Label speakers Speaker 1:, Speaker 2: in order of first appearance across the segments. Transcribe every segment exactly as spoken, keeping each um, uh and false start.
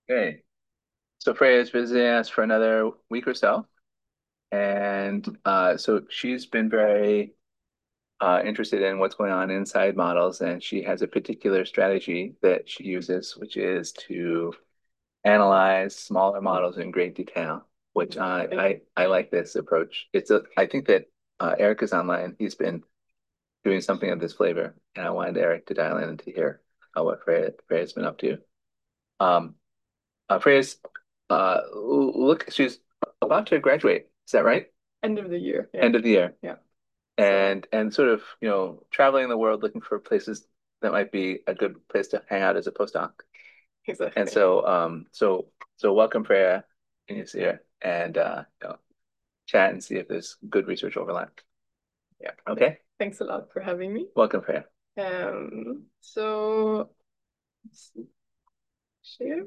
Speaker 1: Okay. So Freya is visiting us for another week or so. And uh, so she's been very uh, interested in what's going on inside models. And she has a particular strategy that she uses, which is to analyze smaller models in great detail, which I, I, I like this approach. It's a, I think that uh, Eric is online. He's been doing something of this flavor. And I wanted Eric to dial in and to hear uh, what Freya, Freya's been up to. Um, uh, Freya's uh, look, she's about to graduate. Is that right?
Speaker 2: End of the year. Yeah.
Speaker 1: End of the year.
Speaker 2: Yeah. So
Speaker 1: And and sort of, you know, traveling the world looking for places that might be a good place to hang out as a postdoc. And
Speaker 2: exactly.
Speaker 1: so um so so welcome Freya and you see her and uh you know, chat and see if there's good research overlap.
Speaker 2: Yeah.
Speaker 1: Okay?
Speaker 2: Thanks a lot for having me.
Speaker 1: Welcome Freya.
Speaker 2: Um, so let's see. Share.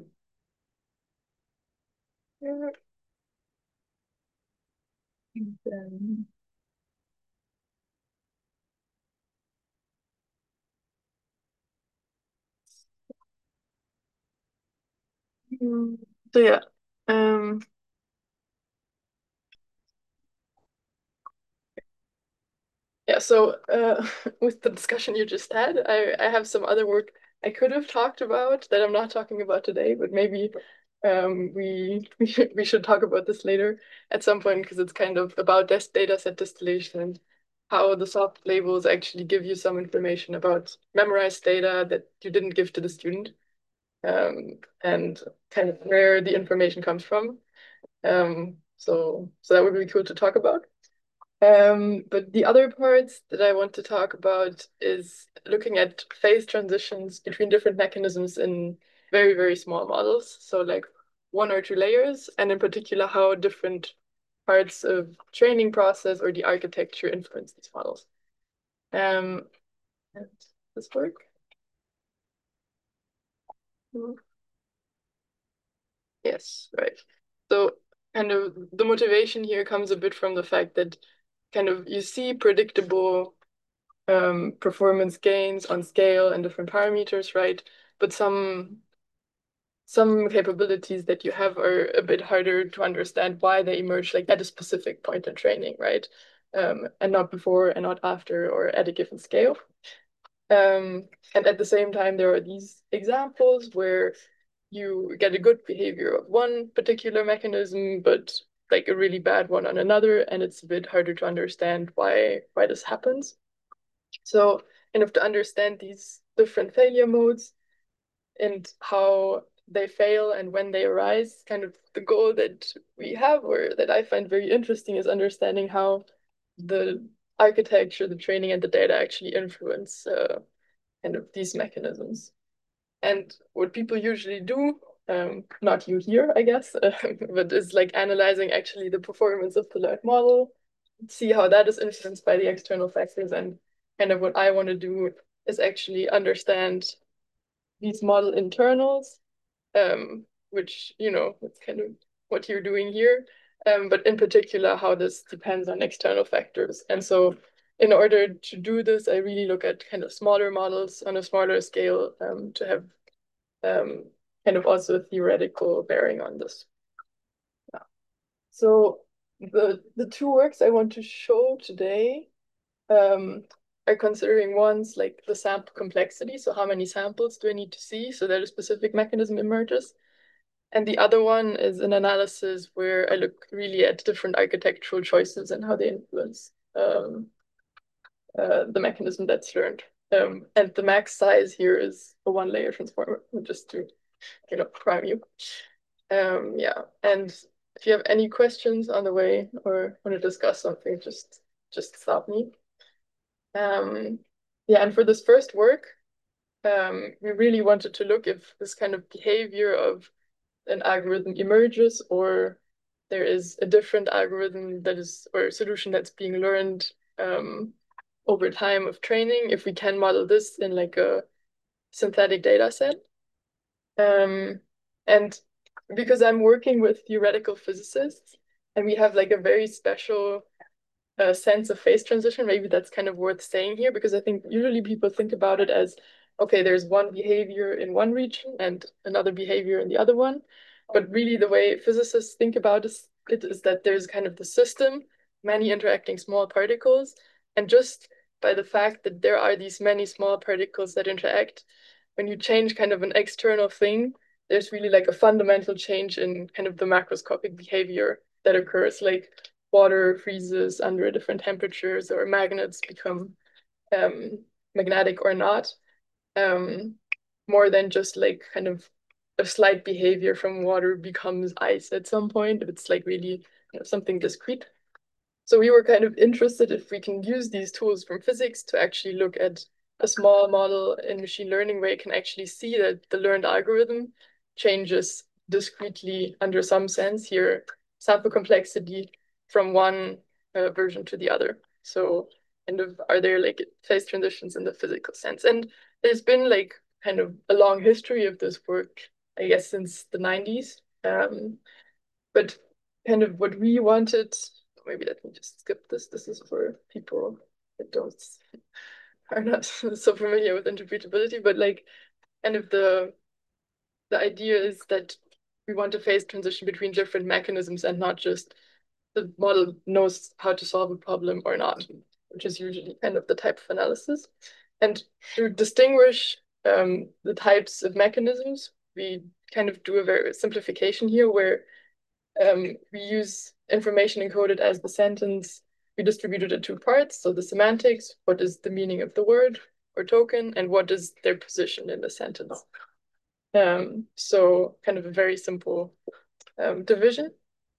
Speaker 2: Share. And then, mm, so yeah. Um, yeah, so uh, with the discussion you just had, I, I have some other work I could have talked about that I'm not talking about today, but maybe um, we we should, we should talk about this later at some point because it's kind of about this data set distillation and how the soft labels actually give you some information about memorized data that you didn't give to the student, um, and kind of where the information comes from. Um, so so that would be cool to talk about. Um, but the other parts that I want to talk about is looking at phase transitions between different mechanisms in very, very small models. So like one or two layers, and in particular how different parts of training process or the architecture influence these models. Um, and this work? Mhm. Yes, right. So kind of the motivation here comes a bit from the fact that kind of you see predictable um, performance gains on scale and different parameters, right? But some some capabilities that you have are a bit harder to understand why they emerge like at a specific point in training, right? Um, and not before and not after or at a given scale. Um, and at the same time, there are these examples where you get a good behavior of one particular mechanism, but like a really bad one on another, and it's a bit harder to understand why why this happens. So, kind of to understand these different failure modes and how they fail and when they arise, kind of the goal that we have or that I find very interesting is understanding how the architecture, the training, and the data actually influence uh, kind of these mechanisms. And what people usually do, um, not you here, I guess, uh, but is like analyzing actually the performance of the learned model, see how that is influenced by the external factors. And kind of what I want to do is actually understand these model internals, um, which, you know, it's kind of what you're doing here, um, but in particular, how this depends on external factors. And so in order to do this, I really look at kind of smaller models on a smaller scale um, to have um, kind of also a theoretical bearing on this. Yeah. So the the two works I want to show today um, are considering ones like the sample complexity, so how many samples do I need to see so that a specific mechanism emerges. And the other one is an analysis where I look really at different architectural choices and how they influence um, uh, the mechanism that's learned. Um, and the max size here is a one layer transformer, just to you know prime you. Um, yeah, and if you have any questions on the way or want to discuss something, just just stop me. Um, yeah, and for this first work, um, we really wanted to look if this kind of behavior of an algorithm emerges or there is a different algorithm that is or solution that's being learned um, over time of training, if we can model this in like a synthetic data set. Um, and because I'm working with theoretical physicists and we have like a very special uh, sense of phase transition, maybe that's kind of worth saying here because I think usually people think about it as, okay, there's one behavior in one region and another behavior in the other one. But really, the way physicists think about it is that there's kind of the system, many interacting small particles, and just by the fact that there are these many small particles that interact, when you change kind of an external thing, there's really like a fundamental change in kind of the macroscopic behavior that occurs, like water freezes under different temperatures or magnets become um, magnetic or not, um, more than just like kind of a slight behavior from water becomes ice at some point. It's like really, you know, something discrete. So we were kind of interested if we can use these tools from physics to actually look at a small model in machine learning where you can actually see that the learned algorithm changes discretely under some sense here, sample complexity from one uh, version to the other. So kind of are there like phase transitions in the physical sense? And there's been like kind of a long history of this work, I guess, since the nineties. Um, but kind of what we wanted, maybe let me just skip this. This is for people that don't are not so familiar with interpretability, but like kind of the the idea is that we want a phase transition between different mechanisms and not just the model knows how to solve a problem or not, which is usually kind of the type of analysis. And to distinguish um, the types of mechanisms, we kind of do a very simplification here where um, we use information encoded as the sentence. We distribute it in two parts. So the semantics, what is the meaning of the word or token, and what is their position in the sentence. Um, so kind of a very simple um, division.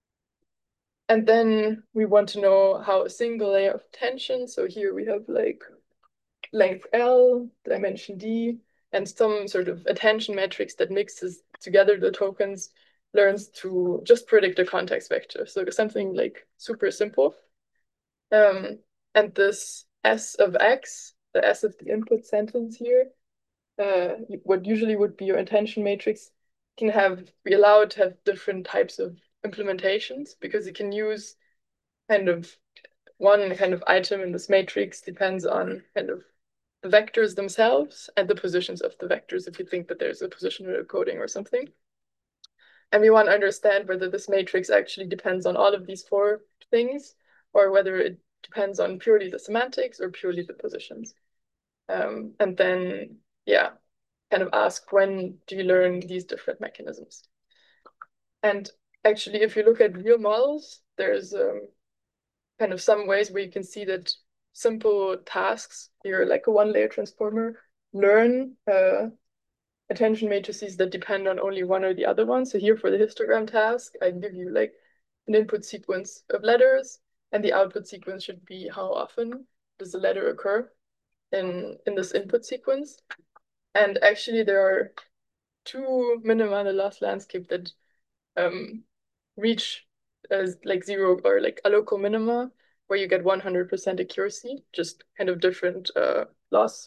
Speaker 2: And then we want to know how a single layer of attention, so here we have like length L, dimension D, and some sort of attention matrix that mixes together the tokens, learns to just predict a context vector. So something like super simple. Um, and this S of X, the S of the input sentence here, uh, what usually would be your attention matrix, can have be allowed to have different types of implementations because it can use kind of one kind of item in this matrix depends on kind of the vectors themselves and the positions of the vectors if you think that there's a positional coding or something. And we want to understand whether this matrix actually depends on all of these four things or whether it depends on purely the semantics or purely the positions. Um, and then, yeah, kind of ask when do you learn these different mechanisms? And actually, if you look at real models, there's um, kind of some ways where you can see that simple tasks, here like a one-layer transformer, learn uh, attention matrices that depend on only one or the other one. So here for the histogram task, I give you like an input sequence of letters, and the output sequence should be how often does the letter occur in, in this input sequence. And actually, there are two minima in the loss landscape that um, reach as like zero or like a local minima where you get one hundred percent accuracy, just kind of different uh, loss.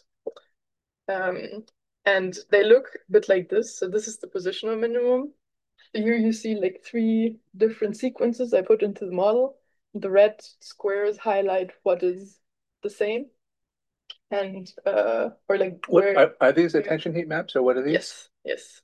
Speaker 2: Um, and they look a bit like this. So this is the positional minimum. Here you see like three different sequences I put into the model. The red squares highlight what is the same. And uh, or like
Speaker 1: What
Speaker 2: where
Speaker 1: are, are these attention heat maps or what are these?
Speaker 2: yes, yes.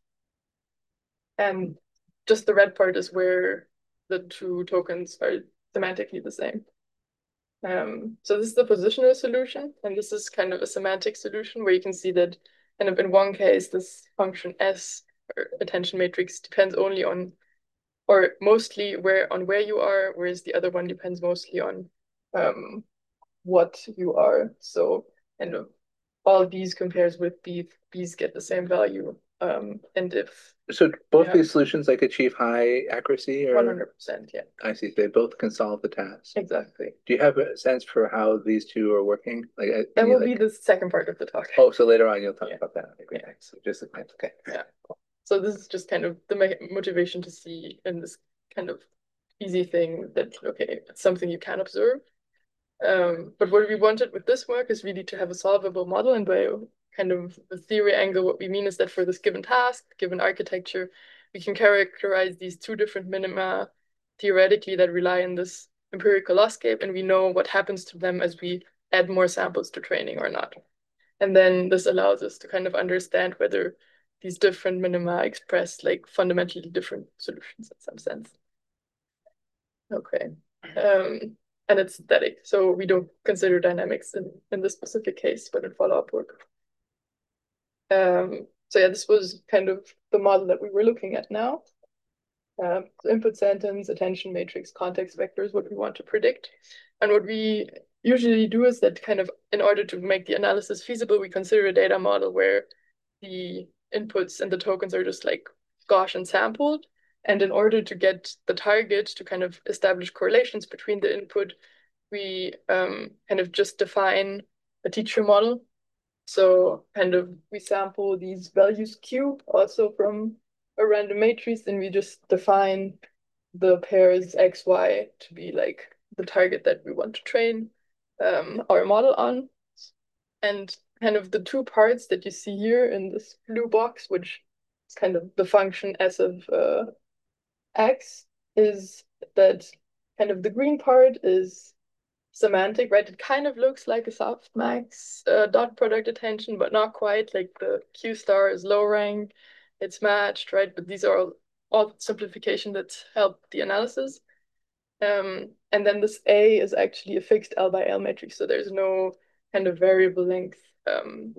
Speaker 2: And just the red part is where the two tokens are semantically the same. Um, so this is the positional solution, and this is kind of a semantic solution where you can see that kind of in one case, this function S or attention matrix depends only on, or mostly where on where you are, whereas the other one depends mostly on um, what you are. So kind of all B's compares with B, B's get the same value. Um, and if
Speaker 1: So both
Speaker 2: yeah,
Speaker 1: these solutions like achieve high accuracy or
Speaker 2: one hundred percent, yeah,
Speaker 1: I see they both can solve the task.
Speaker 2: exactly.
Speaker 1: Do you have a sense for how these two are working? Like uh,
Speaker 2: That
Speaker 1: any
Speaker 2: will be
Speaker 1: like
Speaker 2: the second part of the talk.
Speaker 1: oh, so later on you'll talk
Speaker 2: Yeah.
Speaker 1: about that. Okay, great.
Speaker 2: Yeah.
Speaker 1: So just okay.
Speaker 2: Yeah. So this is just kind of the motivation to see in this kind of easy thing that, okay, it's something you can observe. Um, but what we wanted with this work is really to have a solvable model. And by kind of the theory angle, what we mean is that for this given task, given architecture, we can characterize these two different minima theoretically that rely on this empirical loss scape, and we know what happens to them as we add more samples to training or not. And then this allows us to kind of understand whether these different minima express like fundamentally different solutions in some sense. Okay. Um, and it's static, so we don't consider dynamics in, in this specific case, but in follow-up work. Um, so yeah, this was kind of the model that we were looking at now. Um, so input sentence, attention matrix, context vectors, what we want to predict. And what we usually do is that kind of in order to make the analysis feasible, we consider a data model where the inputs and the tokens are just like Gaussian sampled. And in order to get the target to kind of establish correlations between the input, we um, kind of just define a teacher model. So kind of we sample these values Q also from a random matrix, and we just define the pairs X, Y to be like the target that we want to train um, our model on. And kind of the two parts that you see here in this blue box, which is kind of the function S of uh, X, is that kind of the green part is semantic, right? It kind of looks like a softmax uh, dot product attention, but not quite. Like the Q star is low rank, it's matched, right? But these are all, all simplification that help the analysis. Um, and then this A is actually a fixed L by L matrix, so there's no kind of variable length um,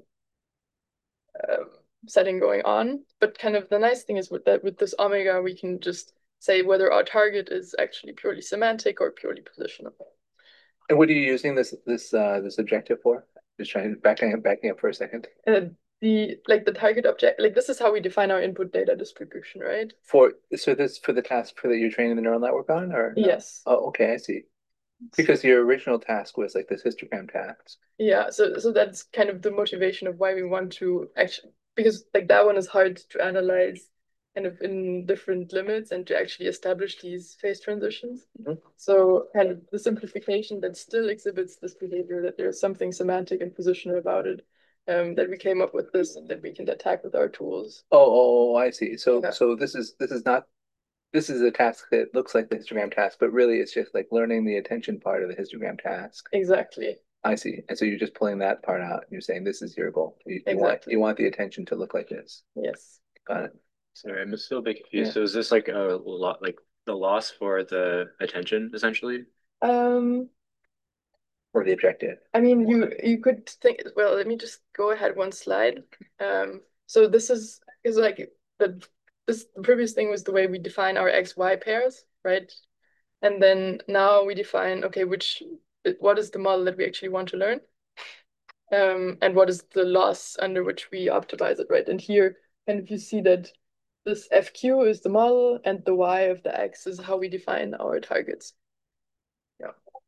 Speaker 2: uh, setting going on. But kind of the nice thing is with that with this omega, we can just say whether our target is actually purely semantic or purely positional.
Speaker 1: And what are you using this this uh this objective for? Just trying backing up backing up for a second.
Speaker 2: Uh, the like the target object, like this is how we define our input data distribution, right?
Speaker 1: For so this for the task for that you're training the neural network on, or no?
Speaker 2: Yes.
Speaker 1: Oh, okay, I see. Because your original task was like this histogram task.
Speaker 2: Yeah, so so that's kind of the motivation of why we want to actually, because like that one is hard to analyze kind of in different limits and to actually establish these phase transitions.
Speaker 1: Mhm.
Speaker 2: So kind of the simplification that still exhibits this behavior, that there's something semantic and positional about it, um, that we came up with this and that we can attack with our tools.
Speaker 1: Oh, oh, oh, I see. So
Speaker 2: Yeah.
Speaker 1: so this is this is not this is a task that looks like the histogram task, but really it's just like learning the attention part of the histogram task.
Speaker 2: Exactly.
Speaker 1: I see. And so you're just pulling that part out. You're saying this is your goal. You, you want
Speaker 2: Exactly.
Speaker 1: you want the attention to look like this.
Speaker 2: Yes.
Speaker 1: Got it.
Speaker 3: Sorry, I'm still a bit confused.
Speaker 2: Yeah.
Speaker 3: So is this like a lot, like the loss for the attention, essentially?
Speaker 2: Um,
Speaker 1: Or the objective.
Speaker 2: I mean, you you could think, well, let me just go ahead one slide. Um, so this is is like the this the previous thing was the way we define our X Y pairs, right? And then now we define, okay, which what is the model that we actually want to learn? Um, and what is the loss under which we optimize it, right? And here, and if you see that this F Q is the model and the Y of the X is how we define our targets. Yeah.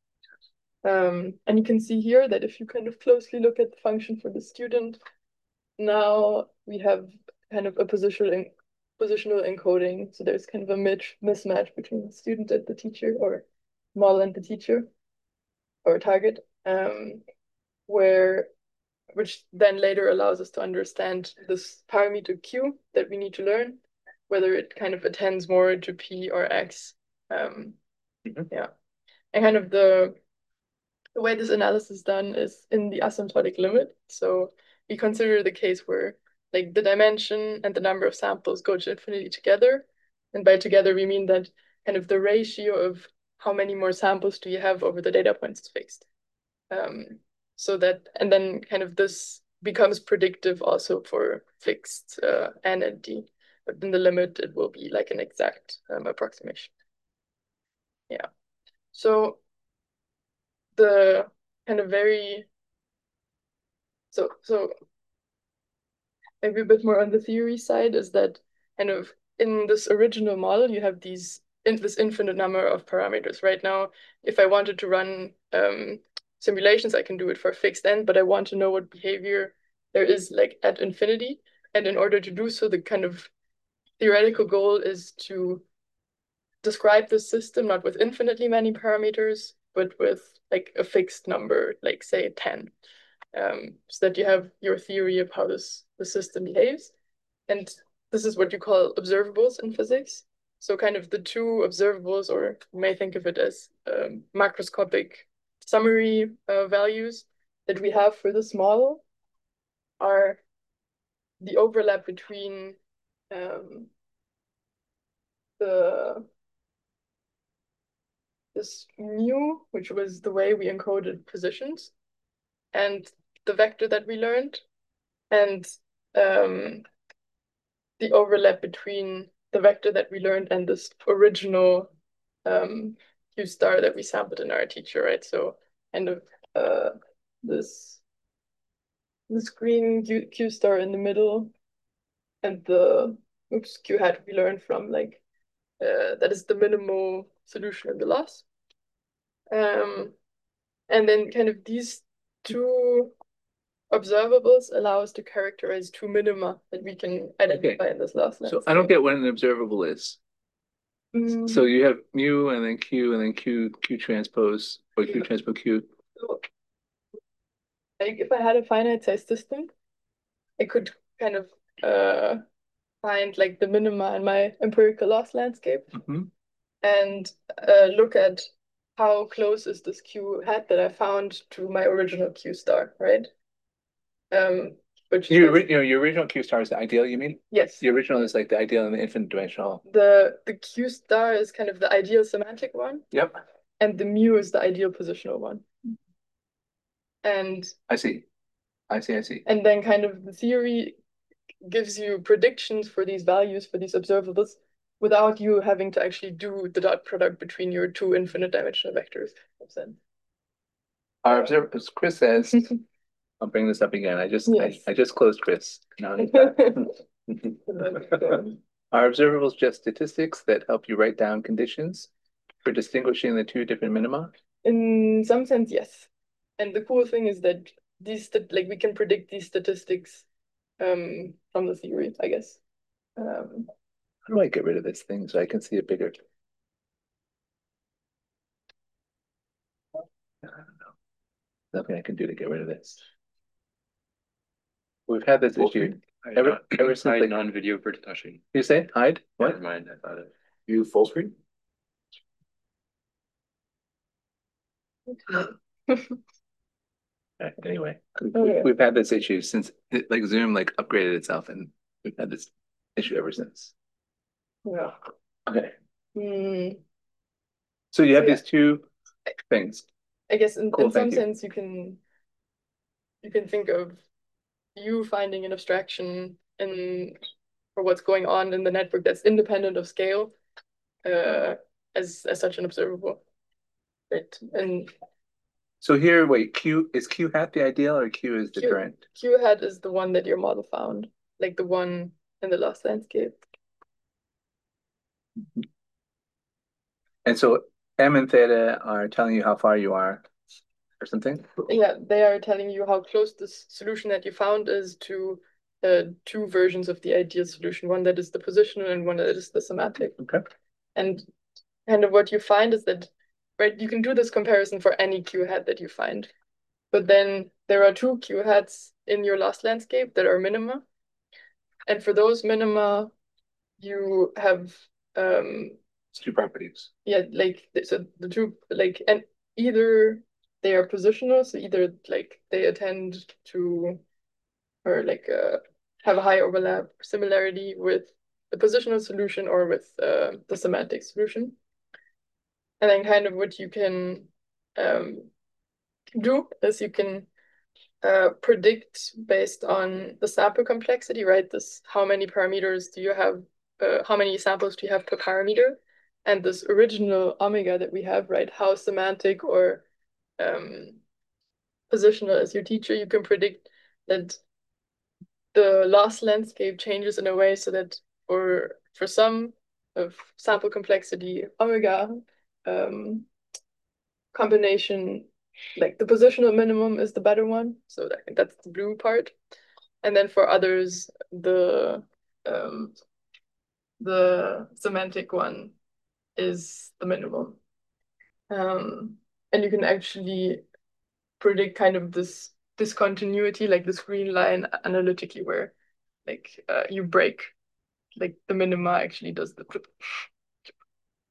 Speaker 2: Um, and you can see here that if you kind of closely look at the function for the student, now we have kind of a positional positional encoding. So there's kind of a mismatch between the student and the teacher, or model and the teacher, or target, um, where which then later allows us to understand this parameter Q that we need to learn, whether it kind of attends more to P or X. Um, mm-hmm. Yeah, and kind of the The way this analysis is done is in the asymptotic limit. So we consider the case where like the dimension and the number of samples go to infinity together. And by together, we mean that kind of the ratio of how many more samples do you have over the data points is fixed. Um, so that, and then kind of this becomes predictive also for fixed uh, N and D. But in the limit, it will be like an exact um, approximation. Yeah. So the kind of very so so maybe a bit more on the theory side is that kind of in this original model you have these in this infinite number of parameters. Right now, if I wanted to run um, simulations, I can do it for a fixed n, but I want to know what behavior there is like at infinity. And in order to do so, the kind of theoretical goal is to describe the system not with infinitely many parameters, but with like a fixed number, like say ten, um, so that you have your theory of how this the system behaves. And this is what you call observables in physics. So kind of the two observables, or you may think of it as um, macroscopic summary uh, values that we have for this model. are the overlap between um, the this mu, which was the way we encoded positions, and the vector that we learned, and um, the overlap between the vector that we learned and this original um, Q star that we sampled in our teacher, right? So kind of uh, this this green Q, Q star in the middle, and the oops Q hat we learned from, like uh, that is the minimal solution in the loss. Um, and then kind of these two observables allow us to characterize two minima that we can identify in this loss
Speaker 1: So I don't get what an observable is.
Speaker 2: Mm,
Speaker 1: So you have mu and then Q and then Q Q transpose or Q transpose Q.
Speaker 2: so, like if I had a finite size system, I could kind of uh, find like the minima in my empirical loss landscape
Speaker 1: Mhm.
Speaker 2: and uh, look at how close is this Q hat that I found to my original Q star, right? Um, which
Speaker 1: You,
Speaker 2: is
Speaker 1: ori- you know, your original Q star is the ideal, you mean?
Speaker 2: yes,
Speaker 1: The original is like the ideal in the infinite dimensional.
Speaker 2: the the Q star is kind of the ideal semantic one,
Speaker 1: Yep,
Speaker 2: and the mu is the ideal positional one. And
Speaker 1: I see. I see, I see.
Speaker 2: and then kind of the theory gives you predictions for these values for these observables without you having to actually do the dot product between your two infinite dimensional vectors.
Speaker 1: Our observer, as Chris says, I'll bring this up again. I just
Speaker 2: Yes.
Speaker 1: I, I just closed Chris. Now he's back. Are observables just statistics that help you write down conditions for distinguishing the two different minima?
Speaker 2: In some sense, yes. And the cool thing is that these like we can predict these statistics um, from the theory, I guess. Um,
Speaker 1: How do I get rid of this thing so I can see it bigger? I don't know. Nothing I can do to get rid of this. We've had this
Speaker 3: Full
Speaker 1: issue
Speaker 3: screen?
Speaker 1: ever ever since
Speaker 3: Hide
Speaker 1: like
Speaker 3: non-video for touching.
Speaker 1: you say hide? What?
Speaker 3: Never mind, I thought it.
Speaker 4: You full screen?
Speaker 1: Uh, Anyway, we-
Speaker 2: Okay.
Speaker 1: we've had this issue since it, like Zoom like upgraded itself, and we've had this issue ever since.
Speaker 2: Yeah.
Speaker 1: Okay,
Speaker 2: Hmm.
Speaker 1: so you have
Speaker 2: So, yeah.
Speaker 1: these two things.
Speaker 2: I guess in,
Speaker 1: Cool,
Speaker 2: in some
Speaker 1: thank you.
Speaker 2: sense you can you can think of you finding an abstraction in for what's going on in the network that's independent of scale uh, as as such an observable. Right. And
Speaker 1: So here, wait, Q is Q hat the ideal or Q is the
Speaker 2: Q-
Speaker 1: current?
Speaker 2: Q hat is the one that your model found, like the one in the loss landscape.
Speaker 1: And so M and theta are telling you how far you are or something?
Speaker 2: Yeah, they are telling you how close this solution that you found is to uh, two versions of the ideal solution, one that is the positional and one that is the semantic.
Speaker 1: Okay.
Speaker 2: And kind of what you find is that, right, you can do this comparison for any Q hat that you find. But then there are two Q hats in your loss landscape that are minima. And for those minima, you have um
Speaker 1: It's two properties.
Speaker 2: yeah, like so the two like and either they are positional, so either like they attend to or like uh, have a high overlap similarity with the positional solution or with uh, the semantic solution. And then kind of what you can um, do is you can uh, predict based on the sample complexity, right? This how many parameters do you have, uh, how many samples do you have per parameter? And this original omega that we have, right? How semantic or um, positional is your teacher? You can predict that the loss landscape changes in a way so that for for some of sample complexity omega um, combination, like the positional minimum is the better one. So that, that's the blue part. And then for others, the um, the semantic one is the minimum. Um, and you can actually predict kind of this discontinuity, like this green line analytically, where like uh, you break, like the minima actually does the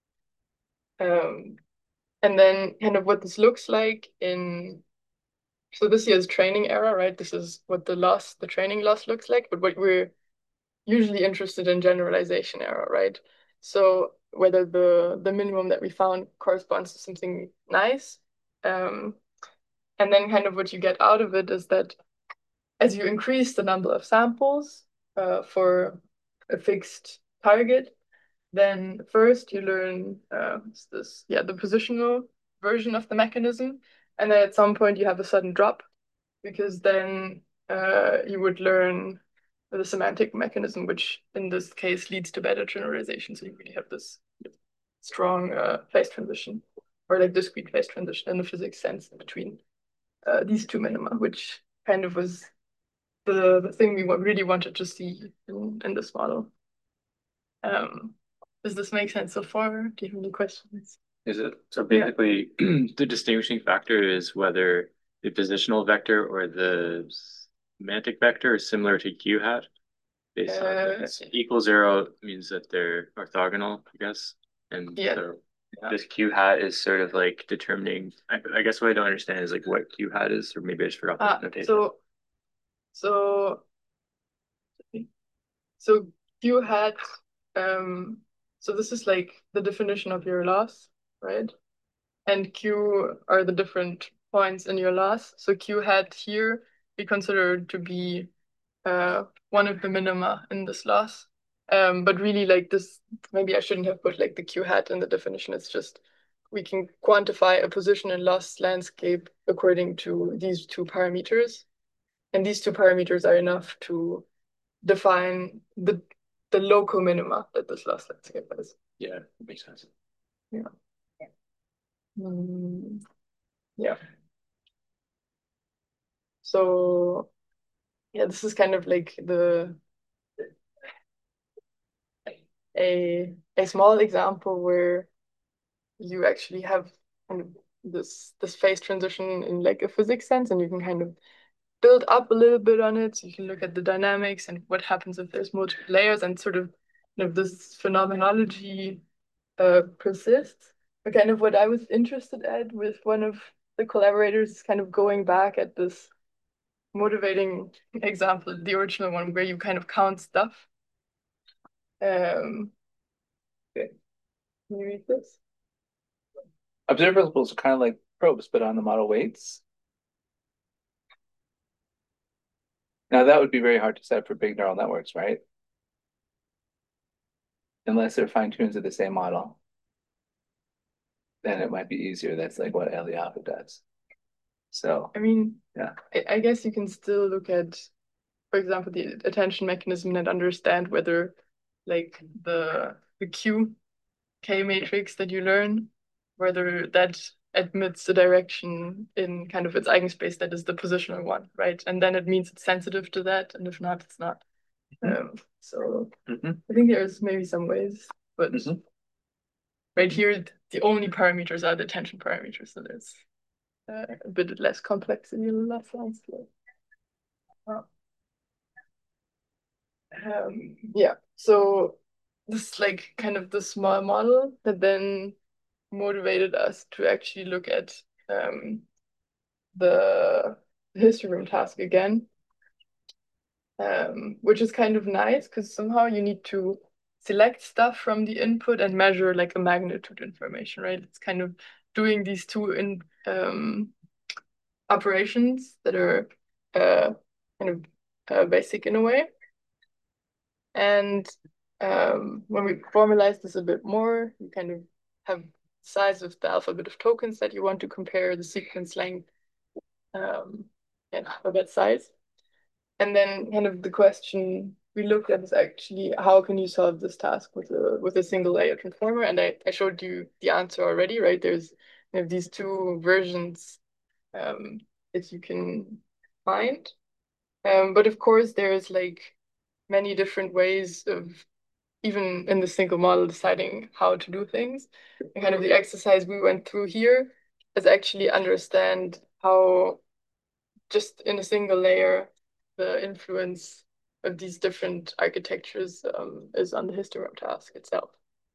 Speaker 2: um, and then kind of what this looks like in so this here is training error, right? This is what the loss, the training loss looks like, but what we're usually interested in generalization error, right? So whether the the minimum that we found corresponds to something nice. Um, and then kind of what you get out of it is that as you increase the number of samples uh, for a fixed target, then first you learn uh, this, yeah, the positional version of the mechanism, and then at some point you have a sudden drop because then uh, you would learn the semantic mechanism, which in this case leads to better generalization. So you really have this strong uh, phase transition or like discrete phase transition in the physics sense between uh, these two minima, which kind of was the, the thing we really wanted to see in, in this model. Um, does this make sense so far? Do you have any questions?
Speaker 3: Is it so basically the distinguishing factor is whether the positional vector or the semantic vector is similar to Q hat? Based on
Speaker 2: Uh,
Speaker 3: this. Equal zero means that they're orthogonal, I guess. And
Speaker 2: Yeah.
Speaker 3: so
Speaker 2: Yeah.
Speaker 3: this Q hat is sort of like determining. I, I guess what I don't understand is like what Q hat is, or maybe I just forgot the
Speaker 2: Ah,
Speaker 3: notation.
Speaker 2: so so so Q hat um so this is like the definition of your loss, right? And Q are the different points in your loss. So Q hat here we consider to be uh one of the minima in this loss. Um, but really like this, maybe I shouldn't have put like the Q hat in the definition. It's just we can quantify a position in loss landscape according to these two parameters. And these two parameters are enough to define the the local minima that this loss landscape has.
Speaker 3: Yeah, it makes sense.
Speaker 2: Yeah. Mm, yeah. So yeah, this is kind of like the a a small example where you actually have kind of this this phase transition in like a physics sense, and you can kind of build up a little bit on it. So you can look at the dynamics and what happens if there's multiple layers and sort of you know this phenomenology uh, persists. But kind of what I was interested at with one of the collaborators is kind of going back at this motivating example, the original one where you kind of count stuff. Um, okay. Can you read this?
Speaker 1: Observables are kind of like probes, but on the model weights. Now that would be very hard to set for big neural networks, right? Unless they're fine-tuned to the same model. Then it might be easier. That's like what Eliahu does. So
Speaker 2: I mean,
Speaker 1: yeah.
Speaker 2: I, I guess you can still look at, for example, the attention mechanism and understand whether like the the Q K matrix that you learn, whether that admits a direction in kind of its eigenspace that is the positional one, right? And then it means it's sensitive to that, and if not, it's not. Um, so
Speaker 1: Mm-hmm.
Speaker 2: I think there's maybe some ways, but
Speaker 1: Mm-hmm.
Speaker 2: right here, the only parameters are the attention parameters, so there's uh, a bit less complex in your last landscape. Wow. Um, yeah, so this like kind of the small model that then motivated us to actually look at um, the histogram task again, um, which is kind of nice because somehow you need to select stuff from the input and measure like a magnitude information, right? It's kind of doing these two in um, operations that are uh, kind of uh, basic in a way. And um, when we formalize this a bit more, you kind of have size of the alphabet of tokens that you want to compare the sequence length um, and alphabet size. And then kind of the question we looked at is actually how can you solve this task with a with a single layer transformer? And I, I showed you the answer already, right? There's you know, these two versions um, that you can find. Um, but of course, there's like many different ways of even in the single model deciding how to do things. And kind of the exercise we went through here is actually understand how just in a single layer the influence of these different architectures um, is on the histogram task itself.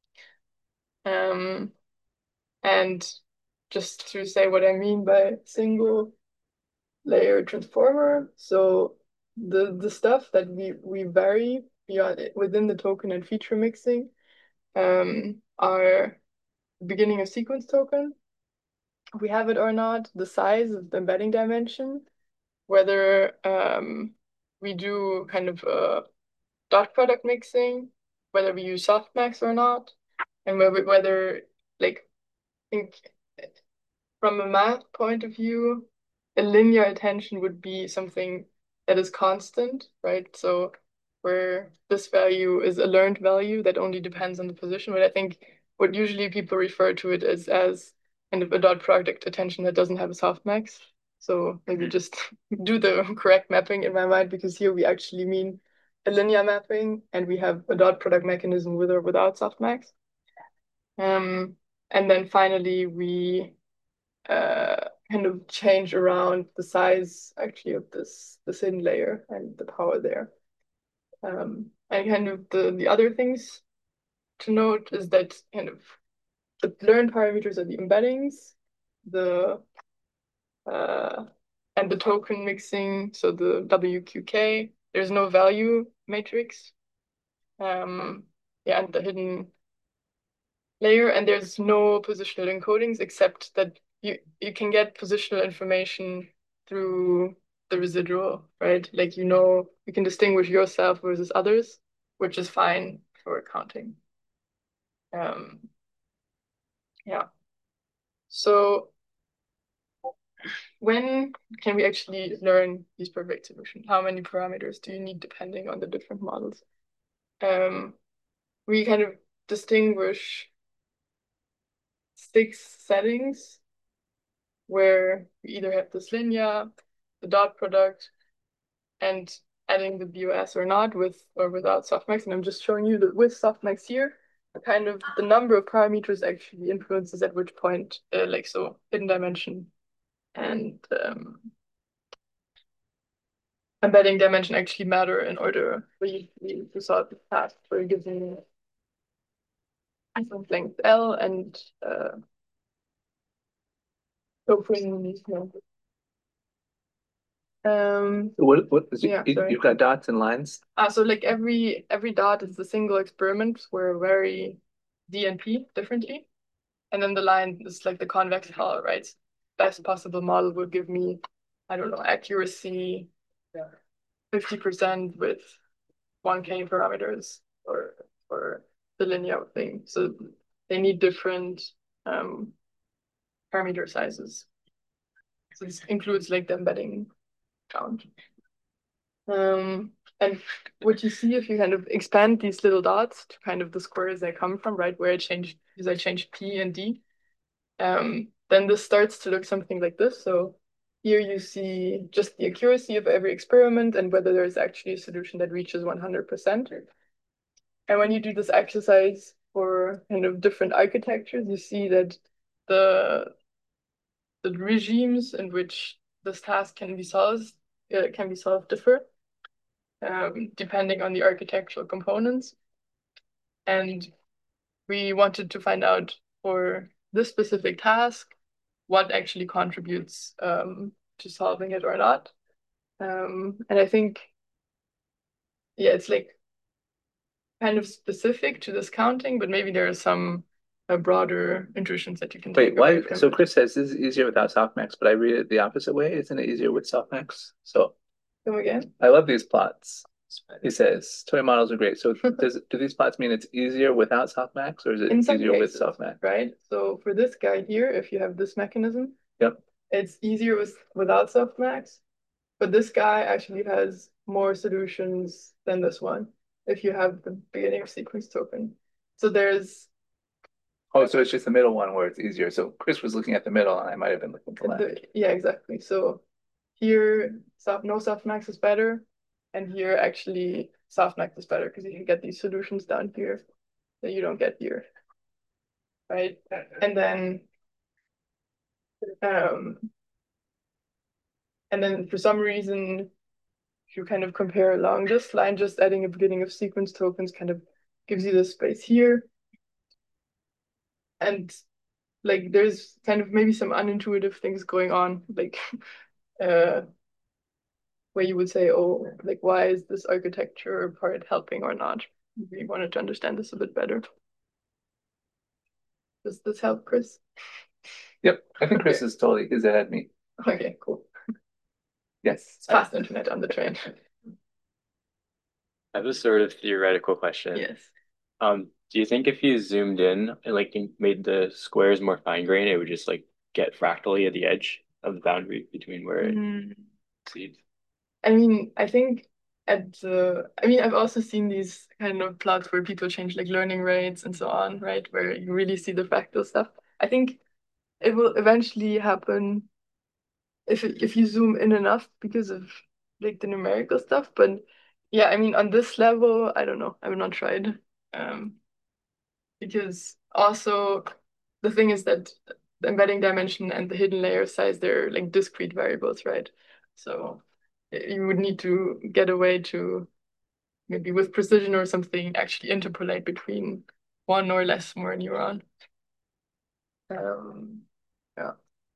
Speaker 2: Um, and just to say what I mean by single layer transformer. So the the stuff that we we vary beyond it within the token and feature mixing um, are the beginning of sequence token, we have it or not, the size of the embedding dimension, whether um, we do kind of a dot product mixing, whether we use softmax or not, and whether whether like think from a math point of view, a linear attention would be something that is constant, right? So where this value is a learned value that only depends on the position, but I think what usually people refer to it as as kind of a dot product attention that doesn't have a softmax. So maybe just do the correct mapping in my mind, because here we actually mean a linear mapping and we have a dot product mechanism with or without softmax. Um, and then finally we uh, kind of change around the size actually of this this hidden layer and the power there. Um, and kind of the, the other things to note is that kind of the learned parameters are the embeddings, the uh, and the token mixing, so the W Q K. There's no value matrix. Um, yeah, and the hidden layer, and there's no positional encodings except that you you can get positional information through the residual, right? Like you know you can distinguish yourself versus others, which is fine for counting. Um, yeah. So when can we actually learn these perfect solutions? How many parameters do you need depending on the different models? Um, we kind of distinguish six settings where we either have this linear, the dot product, and adding the B O S or not with or without softmax. And I'm just showing you that with softmax here, kind of the number of parameters actually influences at which point, uh, like so hidden dimension and um, embedding dimension actually matter in order for you to solve the task. For giving some length L and uh, open, you know, Um,
Speaker 1: What what is
Speaker 2: yeah,
Speaker 1: you,
Speaker 2: sorry.
Speaker 1: you've got dots and lines?
Speaker 2: Uh, so like every every dot is a single experiment where vary D and P differently. And then the line is like the convex hull, right? Best possible model would give me, I don't know, accuracy fifty percent with one K parameters or or the linear thing. So they need different um, parameter sizes. So this includes like the embedding count. Um, and what you see if you kind of expand these little dots to kind of the squares they come from, right, where I changed, because I changed P and D, um, then this starts to look something like this. So here you see just the accuracy of every experiment and whether there's actually a solution that reaches one hundred percent. And when you do this exercise for kind of different architectures, you see that the the regimes in which this task can be solved uh, can be solved differ. Um, depending on the architectural components. And we wanted to find out for this specific task what actually contributes um, to solving it or not. Um, and I think, yeah, it's like kind of specific to this counting, but maybe there are some uh, broader intuitions that you can
Speaker 1: Wait,
Speaker 2: take
Speaker 1: why?
Speaker 2: away from
Speaker 1: So
Speaker 2: it.
Speaker 1: Chris says this is easier without softmax, but I read it the opposite way. Isn't it easier with softmax? So
Speaker 2: Come again?
Speaker 1: I love these plots. He says toy models are great. So does do these plots mean it's easier without softmax, or is it
Speaker 2: In some
Speaker 1: easier with
Speaker 2: cases,
Speaker 1: softmax?
Speaker 2: right? So for this guy here, if you have this mechanism,
Speaker 1: Yep.
Speaker 2: it's easier with without softmax. But this guy actually has more solutions than this one if you have the beginning of sequence token. So there's
Speaker 1: Oh, so it's just the middle one where it's easier. So Chris was looking at the middle, and I might have been looking at the left.
Speaker 2: the, yeah, exactly. So here, soft, no softmax is better. And here, actually, softmax is better because you can get these solutions down here that you don't get here. Right? And then, um, and then for some reason, if you kind of compare along this line, just adding a beginning of sequence tokens kind of gives you this space here. And like there's kind of maybe some unintuitive things going on. Like uh, where you would say, oh, like, why is this architecture part helping or not? We wanted to understand this a bit better. Does this help, Chris?
Speaker 1: Yep, I think Chris is totally is ahead of me.
Speaker 2: Okay, cool.
Speaker 1: Yes.
Speaker 2: It's fast internet on the train.
Speaker 3: I have a sort of theoretical question.
Speaker 2: Yes.
Speaker 3: Um, do you think if you zoomed in and like made the squares more fine grained, it would just like get fractally at the edge of the boundary between where it
Speaker 2: Mm,
Speaker 3: exceeds?
Speaker 2: I mean, I think at the, I mean, I've also seen these kind of plots where people change like learning rates and so on, right? Where you really see the fractal stuff. I think it will eventually happen if if you zoom in enough because of like the numerical stuff. But yeah, I mean, on this level, I don't know. I've not tried. Um, because also the thing is that the embedding dimension and the hidden layer size, they're like discrete variables, right? So you would need to get a way to maybe with precision or something actually interpolate between one or less more neuron. Um, yeah.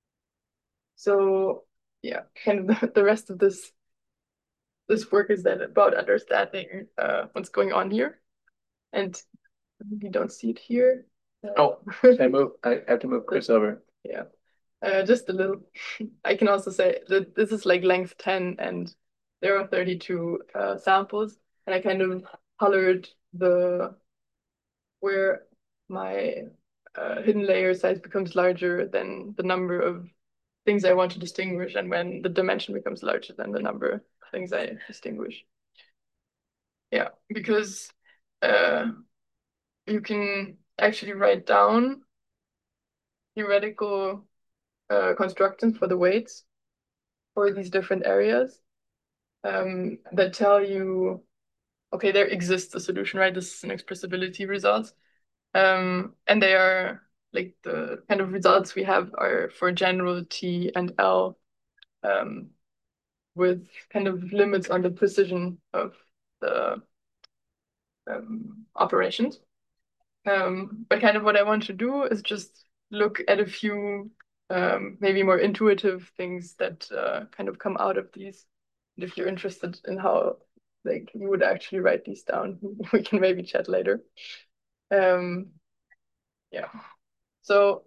Speaker 2: So yeah, kind of the, the rest of this this work is then about understanding uh, what's going on here, and we don't see it here.
Speaker 1: Oh, I move. I have to move Chris over.
Speaker 2: Yeah, uh, just a little. I can also say that this is like length ten, and there are thirty-two uh, samples, and I kind of colored the where my uh, hidden layer size becomes larger than the number of things I want to distinguish, and when the dimension becomes larger than the number of things I distinguish. Yeah, because uh, you can actually write down theoretical uh, constructions for the weights for these different areas um, that tell you, okay, there exists a solution, right? This is an expressibility results. Um, and they are like the kind of results we have are for general T and L um, with kind of limits on the precision of the um, operations. Um, but kind of what I want to do is just look at a few um, maybe more intuitive things that uh, kind of come out of these. And if you're interested in how like you would actually write these down, we can maybe chat later. Um, yeah. So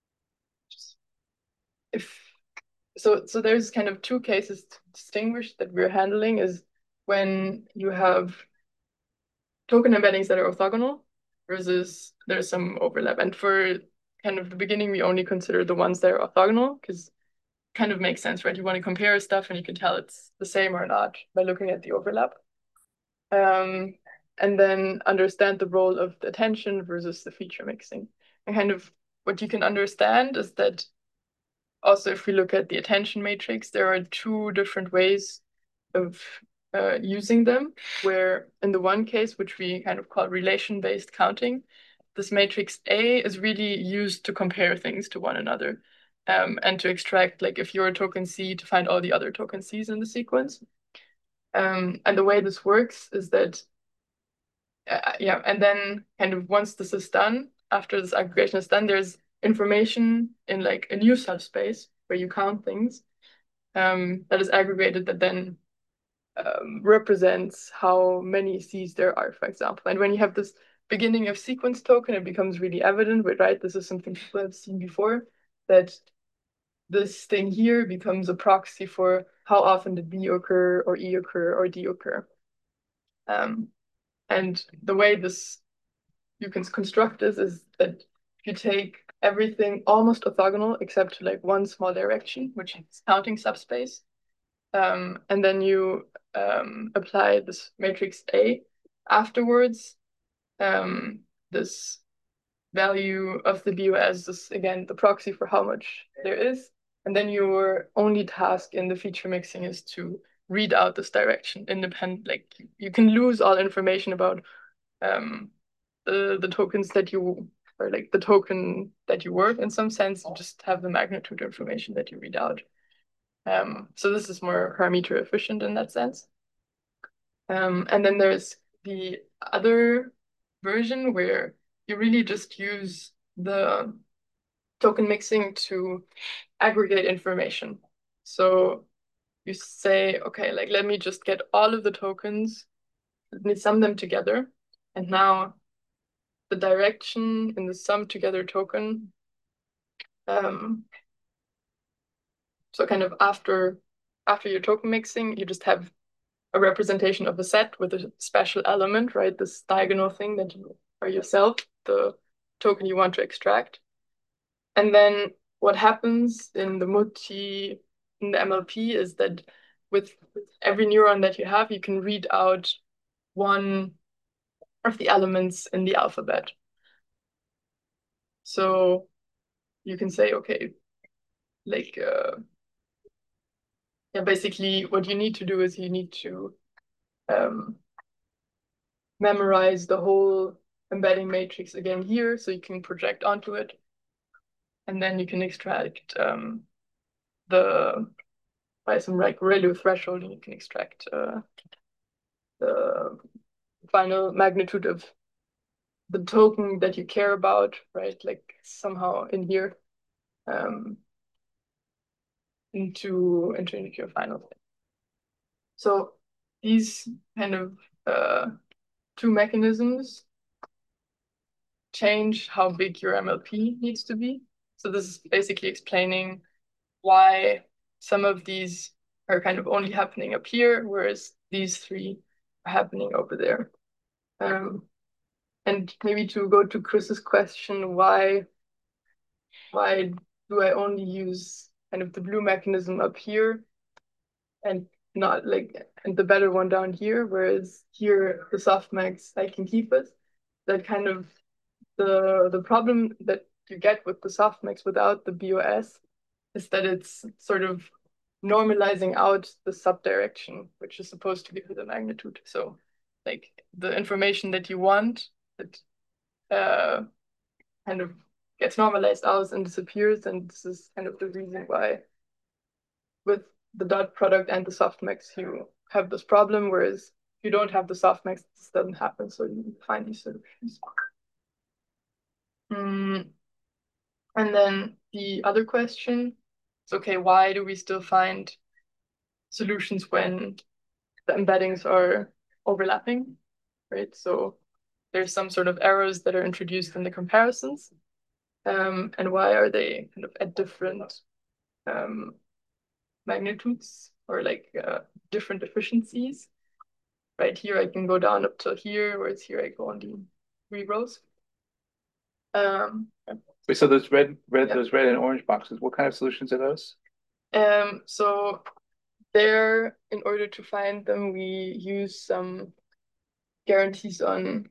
Speaker 2: if so, so there's kind of two cases to distinguish that we're handling is when you have token embeddings that are orthogonal versus there's some overlap. And for kind of the beginning, we only consider the ones that are orthogonal because kind of makes sense, right? You want to compare stuff and you can tell it's the same or not by looking at the overlap. Um, and then understand the role of the attention versus the feature mixing. And kind of what you can understand is that also if we look at the attention matrix, there are two different ways of uh, using them, where in the one case, which we kind of call relation-based counting, this matrix A is really used to compare things to one another um, and to extract, like if you're a token C, to find all the other token Cs in the sequence. Um, and the way this works is that, uh, yeah, and then kind of once this is done, after this aggregation is done, there's information in like a new subspace where you count things um, that is aggregated that then um, represents how many Cs there are, for example. And when you have this beginning of sequence token, it becomes really evident, right? This is something people have seen before, that this thing here becomes a proxy for how often did B occur or E occur or D occur. Um, and the way this you can construct this is that you take everything almost orthogonal except to like one small direction, which is counting subspace. Um, and then you um, apply this matrix A. Afterwards, um, this value of the B O S is again the proxy for how much there is. And then your only task in the feature mixing is to read out this direction independent. Like you can lose all information about um, the the tokens that you or like the token that you work in some sense. You just have the magnitude information that you read out. Um, so this is more parameter efficient in that sense. Um, and then there's the other version where you really just use the token mixing to aggregate information. So you say, okay, like let me just get all of the tokens, let me sum them together, and now the direction in the sum together token. Um, so kind of after after your token mixing, you just have a representation of a set with a special element, right? This diagonal thing that you are yourself, the token you want to extract. And then what happens in the multi in the M L P is that with, with every neuron that you have, you can read out one of the elements in the alphabet. So you can say, okay, like uh, yeah, basically what you need to do is you need to um, memorize the whole embedding matrix again here, so you can project onto it, and then you can extract um, the by some like ReLU threshold, and you can extract uh, the final magnitude of the token that you care about, right? Like somehow in here um, into into your final thing. So these kind of uh, two mechanisms change how big your M L P needs to be. So this is basically explaining why some of these are kind of only happening up here, whereas these three are happening over there. Um, and maybe to go to Chris's question, why why do I only use kind of the blue mechanism up here and not like and the better one down here, whereas here the softmax I can keep it. That kind of the the problem that you get with the softmax without the B O S is that it's sort of normalizing out the subdirection, which is supposed to give you the magnitude. So like the information that you want that uh, kind of gets normalized out and disappears. And this is kind of the reason why with the dot product and the softmax you have this problem, whereas if you don't have the softmax, this doesn't happen. So you find these solutions. Mm. And then the other question is, okay, why do we still find solutions when the embeddings are overlapping, right? So there's some sort of errors that are introduced in the comparisons. Um, and why are they kind of at different um, magnitudes or like uh, different efficiencies? Right here, I can go down up to here, whereas here I go on the three rows. Um,
Speaker 1: Wait, so those red, red,
Speaker 2: yeah.
Speaker 1: those red and orange boxes, what kind of solutions are those?
Speaker 2: Um, so there, in order to find them, we use some guarantees on.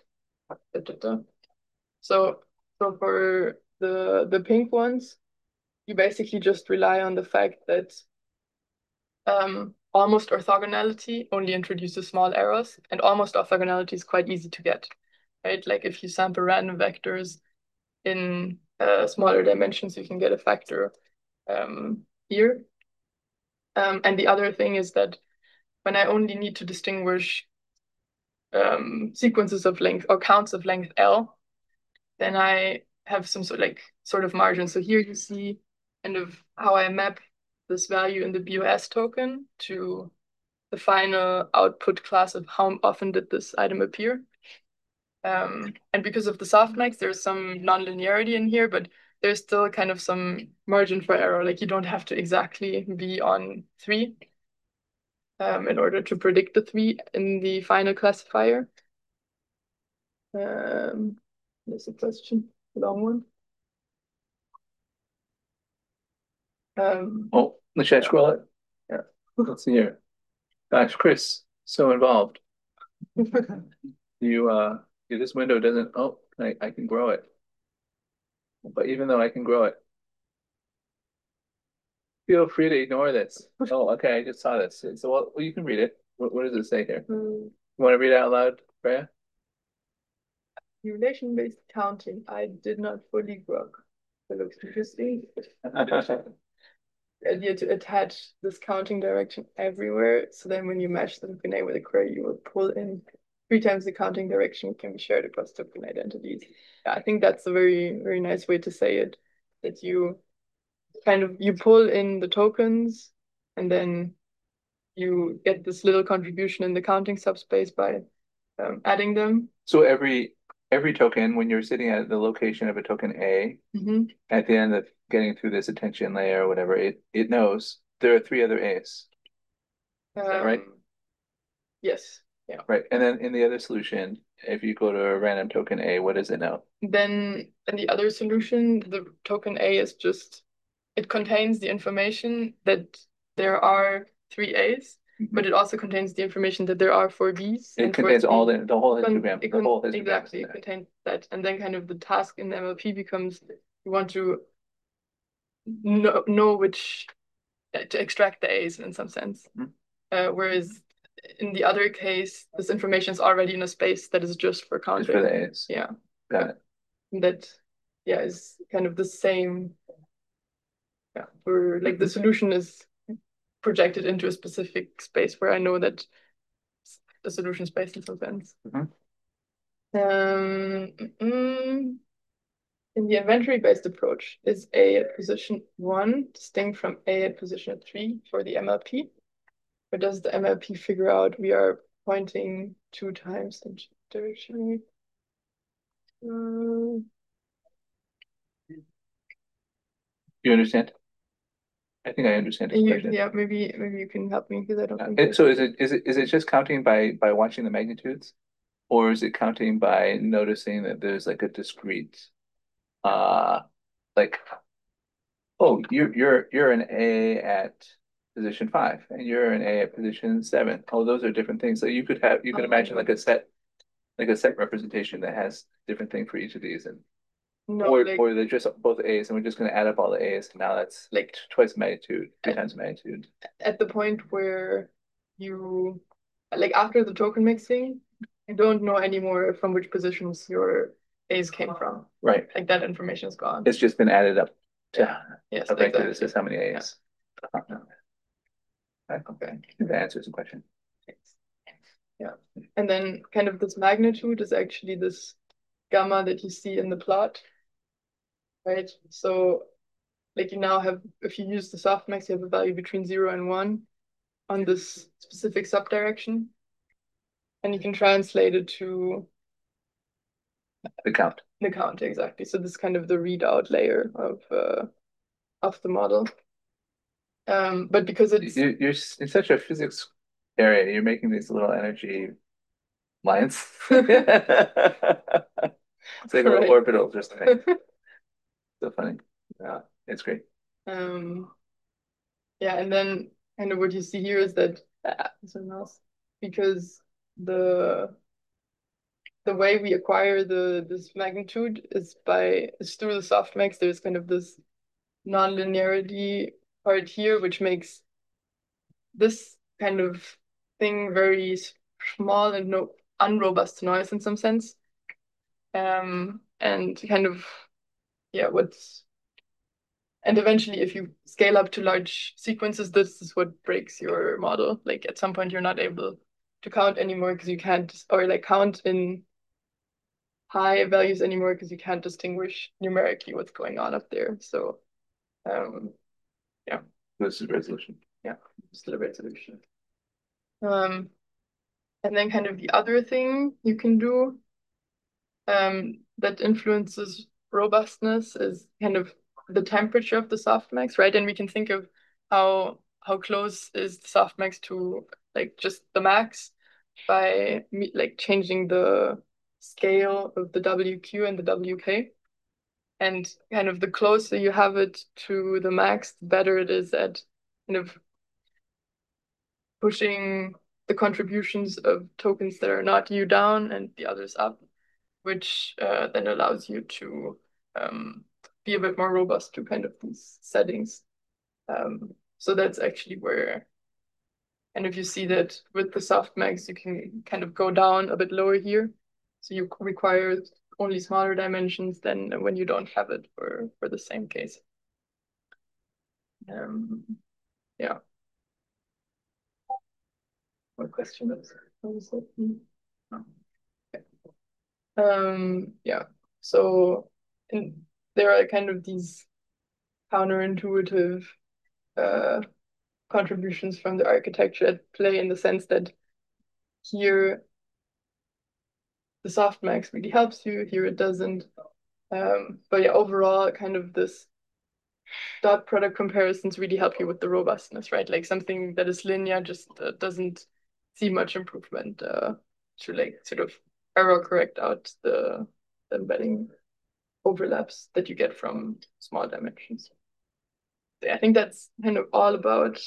Speaker 2: So, so for the the pink ones, you basically just rely on the fact that um, almost orthogonality only introduces small errors, and almost orthogonality is quite easy to get, right? Like if you sample random vectors in uh, smaller dimensions, you can get a factor um, here. Um, and the other thing is that when I only need to distinguish um, sequences of length or counts of length L, then I have some sort of like sort of margin. So here you see kind of how I map this value in the B O S token to the final output class of how often did this item appear. Um, and because of the softmax, there's some nonlinearity in here, but there's still kind of some margin for error. Like you don't have to exactly be on three um, in order to predict the three in the final classifier. Um, there's a question, a long one. Um,
Speaker 1: Oh, should I scroll it?
Speaker 2: Yeah.
Speaker 1: Let's see here. Gosh, Chris, so involved. You, uh, this window doesn't, oh, I, I can grow it. But even though I can grow it, feel free to ignore this. Oh, okay, I just saw this. So, well, well, you can read it. What, what does it say here?
Speaker 2: Mm.
Speaker 1: You want to read it out loud, Freya?
Speaker 2: Relation-based counting, I did not fully grok. That looks interesting. The idea to attach this counting direction everywhere, so then when you match the token name with a query, you will pull in three times the counting direction can be shared across token identities. Yeah, I think that's a very, very nice way to say it. That you kind of you pull in the tokens and then you get this little contribution in the counting subspace by um, adding them.
Speaker 1: So every every token, when you're sitting at the location of a token A,
Speaker 2: Mhm.
Speaker 1: at the end of getting through this attention layer or whatever, it it knows there are three other A's. Is that right?
Speaker 2: Um, Yes. Yeah.
Speaker 1: Right. And then in the other solution, if you go to a random token A, what does it know?
Speaker 2: Then in the other solution, the token A is just, it contains the information that there are three A's,
Speaker 1: Mm-hmm.
Speaker 2: but it also contains the information that there are four B's.
Speaker 1: It
Speaker 2: and four
Speaker 1: contains all
Speaker 2: C's.
Speaker 1: the the whole
Speaker 2: Con-
Speaker 1: histogram,
Speaker 2: it
Speaker 1: the
Speaker 2: con-
Speaker 1: whole histogram.
Speaker 2: Exactly, it contains that. And then kind of the task in the M L P becomes you want to know, know which, to extract the A's in some sense.
Speaker 1: Mhm.
Speaker 2: Uh, whereas in the other case, this information is already in a space that is just for
Speaker 1: Just
Speaker 2: counting.
Speaker 1: for the A's.
Speaker 2: Yeah.
Speaker 1: Got it.
Speaker 2: That, yeah, is kind of the same. Yeah, where like the solution is projected into a specific space where I know that the solution space in some sense.
Speaker 1: Mhm.
Speaker 2: Um, mm, in the inventory-based approach, is A at position one distinct from A at position three for the M L P? Or does the M L P figure out we are pointing two times in each direction? Um,
Speaker 1: You understand? I think I understand the
Speaker 2: you,
Speaker 1: question.
Speaker 2: yeah, maybe maybe you can help me because I don't
Speaker 1: Uh,
Speaker 2: think
Speaker 1: it,
Speaker 2: I-
Speaker 1: so is it is it is it just counting by by watching the magnitudes, or is it counting by noticing that there's like a discrete, uh, like, oh, you're you're you're an A at position five, and you're an A at position seven. Oh, those are different things. So you could have you could
Speaker 2: Oh,
Speaker 1: imagine
Speaker 2: no.
Speaker 1: like a set like a set representation that has different thing for each of these, and
Speaker 2: No,
Speaker 1: or
Speaker 2: like
Speaker 1: or they're just both A's, and we're just going to add up all the A's, and now that's
Speaker 2: like
Speaker 1: twice the magnitude, three
Speaker 2: at,
Speaker 1: times the magnitude.
Speaker 2: at the point where you like after the token mixing, you don't know anymore from which positions your A's came from.
Speaker 1: Right.
Speaker 2: Like that information is gone.
Speaker 1: It's just been added up to
Speaker 2: Yeah. Yes,
Speaker 1: effectively
Speaker 2: exactly.
Speaker 1: this is how many A's.
Speaker 2: Okay.
Speaker 1: That answers the question.
Speaker 2: Yeah. And then kind of this magnitude is actually this gamma that you see in the plot, right? So like you now have, if you use the softmax, you have a value between zero and one on this specific subdirection. And you can translate it to
Speaker 1: The count.
Speaker 2: the count, exactly. So this is kind of the readout layer of uh, of the model. Um, but because it's
Speaker 1: You, you're s- in such a physics area, you're making these little energy lines. It's like little
Speaker 2: Right.
Speaker 1: orbitals or something. So funny. Yeah, it's great.
Speaker 2: um, yeah, and then kind of what you see here is that ah, is a mouse because the the way we acquire the this magnitude is by is through the softmax. There's kind of this non-linearity part here, which makes this kind of thing very small and no unrobust to noise in some sense. Um, and kind of yeah, what's and eventually if you scale up to large sequences, this is what breaks your model. Like at some point you're not able to count anymore because you can't or like count in high values anymore because you can't distinguish numerically what's going on up there. So um yeah.
Speaker 1: This is resolution.
Speaker 2: Yeah, still a resolution. Um and then kind of the other thing you can do um that influences robustness is kind of the temperature of the softmax, right? And we can think of how how close is the softmax to like just the max by like changing the scale of the W Q and the W K. And kind of the closer you have it to the max, the better it is at kind of pushing the contributions of tokens that are not U down and the others up, which uh, then allows you to um, be a bit more robust to kind of these settings. Um, so that's actually where, and if you see that with the softmax, you can kind of go down a bit lower here. So you require only smaller dimensions than when you don't have it for, for the same case. Um, yeah. What question is what was it? Oh, okay. Um, yeah. So in, there are kind of these counterintuitive uh, contributions from the architecture at play in the sense that here the softmax really helps you, here it doesn't. Um, but yeah, overall, kind of this dot product comparisons really help you with the robustness, right? Like something that is linear just uh, doesn't see much improvement uh, to like sort of error correct out the, the embedding overlaps that you get from small dimensions. So yeah, I think that's kind of all about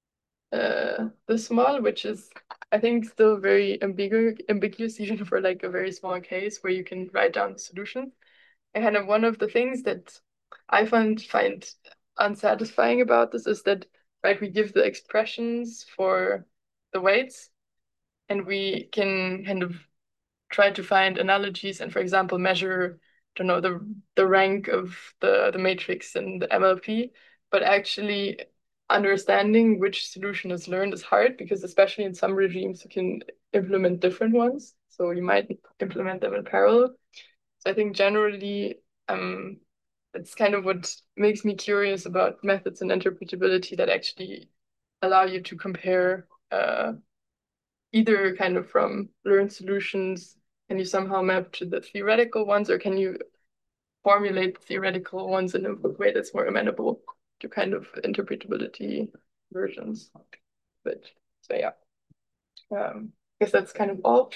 Speaker 2: uh, this model, which is I think still very ambigu ambiguous even for like a very small case where you can write down the solution. And kind of one of the things that I find find unsatisfying about this is that right we give the expressions for the weights and we can kind of try to find analogies and for example measure I don't know the the rank of the the matrix in the M L P, but actually understanding which solution is learned is hard because especially in some regimes you can implement different ones, so you might implement them in parallel. So I think generally um that's kind of what makes me curious about methods and interpretability that actually allow you to compare uh, either kind of from learned solutions, can you somehow map to the theoretical ones, or can you formulate the theoretical ones in a way that's more amenable to kind of interpretability versions? But so yeah, um, I guess that's kind of all.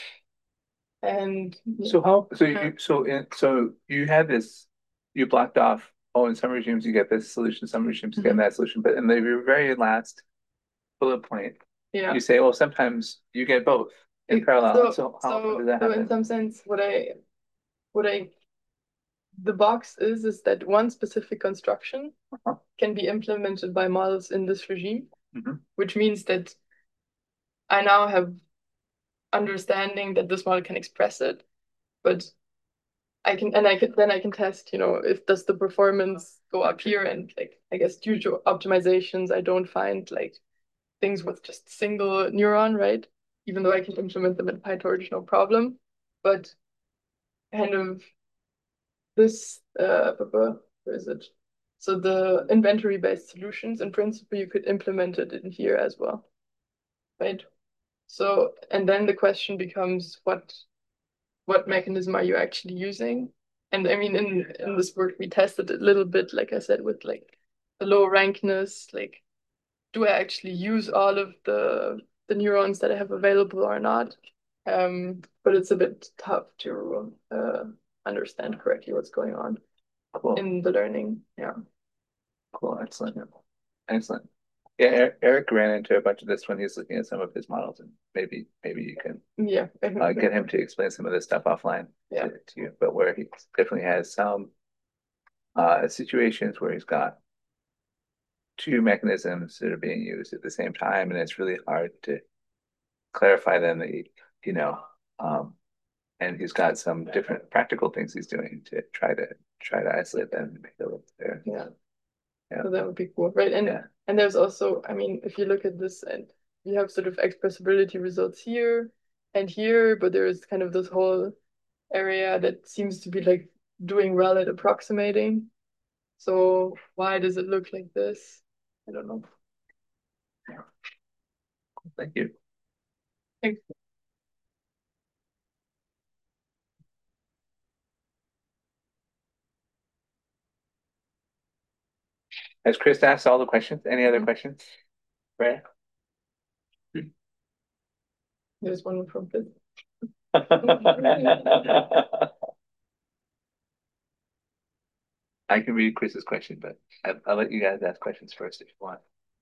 Speaker 2: And yeah.
Speaker 1: So how, so you, so in, so you had this, you blocked off, oh, in some regimes you get this solution, some regimes you get
Speaker 2: Mhm.
Speaker 1: that solution, but in the very last bullet point,
Speaker 2: yeah.
Speaker 1: you say, well, sometimes you get both in
Speaker 2: It-
Speaker 1: parallel.
Speaker 2: So,
Speaker 1: So how
Speaker 2: so,
Speaker 1: does that
Speaker 2: so in
Speaker 1: happen?
Speaker 2: some sense, what I, what I, the box is, is that one specific construction
Speaker 1: Uh-huh.
Speaker 2: can be implemented by models in this regime,
Speaker 1: Mhm.
Speaker 2: which means that I now have understanding that this model can express it, but I can, and I can, then I can test, you know, if does the performance go up here, and like, I guess due to optimizations, I don't find like things with just single neuron, right? Even though I can implement them in PyTorch, no problem. But kind of this, uh, where is it? So the inventory-based solutions, in principle, you could implement it in here as well, right? So, and then the question becomes what what mechanism are you actually using? And I mean, in in this work, we tested it a little bit, like I said, with like the low rankness, like do I actually use all of the the neurons that I have available or not? Um, but it's a bit tough to uh, understand correctly what's going on
Speaker 1: Cool,
Speaker 2: in the learning. Yeah.
Speaker 1: cool, excellent, excellent. Yeah, Eric, Eric ran into a bunch of this when he's looking at some of his models, and maybe maybe you can
Speaker 2: Yeah.
Speaker 1: uh, get him to explain some of this stuff offline
Speaker 2: Yeah.
Speaker 1: to, to you. But where he definitely has some uh, situations where he's got two mechanisms that are being used at the same time, and it's really hard to clarify them. That he, you know, um, and he's got some different practical things he's doing to try to try to isolate them and make it look there.
Speaker 2: Yeah.
Speaker 1: Yeah.
Speaker 2: So that would be cool, right? And
Speaker 1: Yeah.
Speaker 2: and there's also, I mean, if you look at this and you have sort of expressibility results here and here, but there is kind of this whole area that seems to be like doing well at approximating. So why does it look like this? I don't know.
Speaker 1: Thank you.
Speaker 2: Thanks.
Speaker 1: Has Chris asked all the questions? Any other
Speaker 2: Mhm.
Speaker 1: questions? Right?
Speaker 2: There's one from this.
Speaker 1: I can read Chris's question, but I, I'll let you guys ask questions first if you want.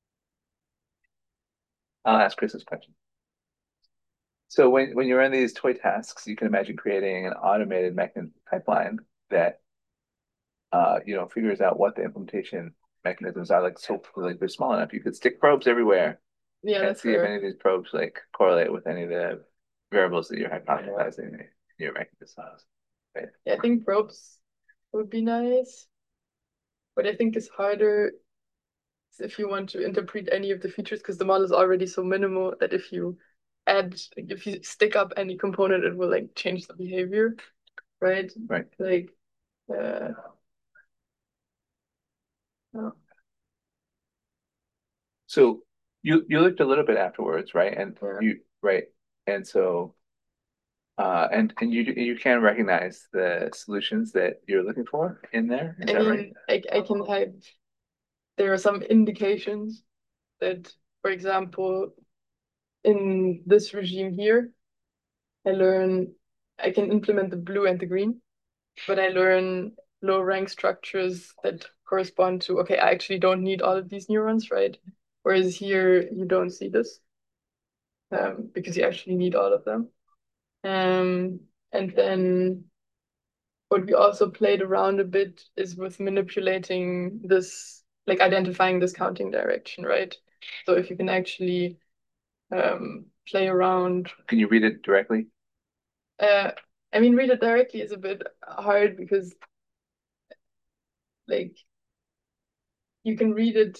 Speaker 1: I'll ask Chris's question. So when, when you run these toy tasks, you can imagine creating an automated mechanism pipeline that uh, you know, figures out what the implementation mechanisms are. Like so like they're small enough. You could stick probes everywhere
Speaker 2: Yeah,
Speaker 1: and
Speaker 2: that's
Speaker 1: see if
Speaker 2: fair.
Speaker 1: any of these probes like correlate with any of the variables that you're hypothesizing in your mechanisms. Right?
Speaker 2: Yeah, I think probes would be nice. But I think it's harder if you want to interpret any of the features because the model is already so minimal that if you add, like, if you stick up any component, it will like change the behavior, right?
Speaker 1: Right.
Speaker 2: Like, uh, no.
Speaker 1: So you you looked a little bit afterwards, right? And
Speaker 2: Yeah.
Speaker 1: you right, and so uh, and and you you can recognize the solutions that you're looking for in there. Is
Speaker 2: I
Speaker 1: that right?
Speaker 2: mean, I, I can have, there are some indications that, for example, in this regime here, I learn, I can implement the blue and the green, but I learn low rank structures that correspond to, okay, I actually don't need all of these neurons, right? Whereas here, you don't see this um, because you actually need all of them. Um, and then what we also played around a bit is with manipulating this, like identifying this counting direction, right? So if you can actually um, play around.
Speaker 1: Can you read it directly?
Speaker 2: Uh, I mean, read it directly is a bit hard because, like, you can read it.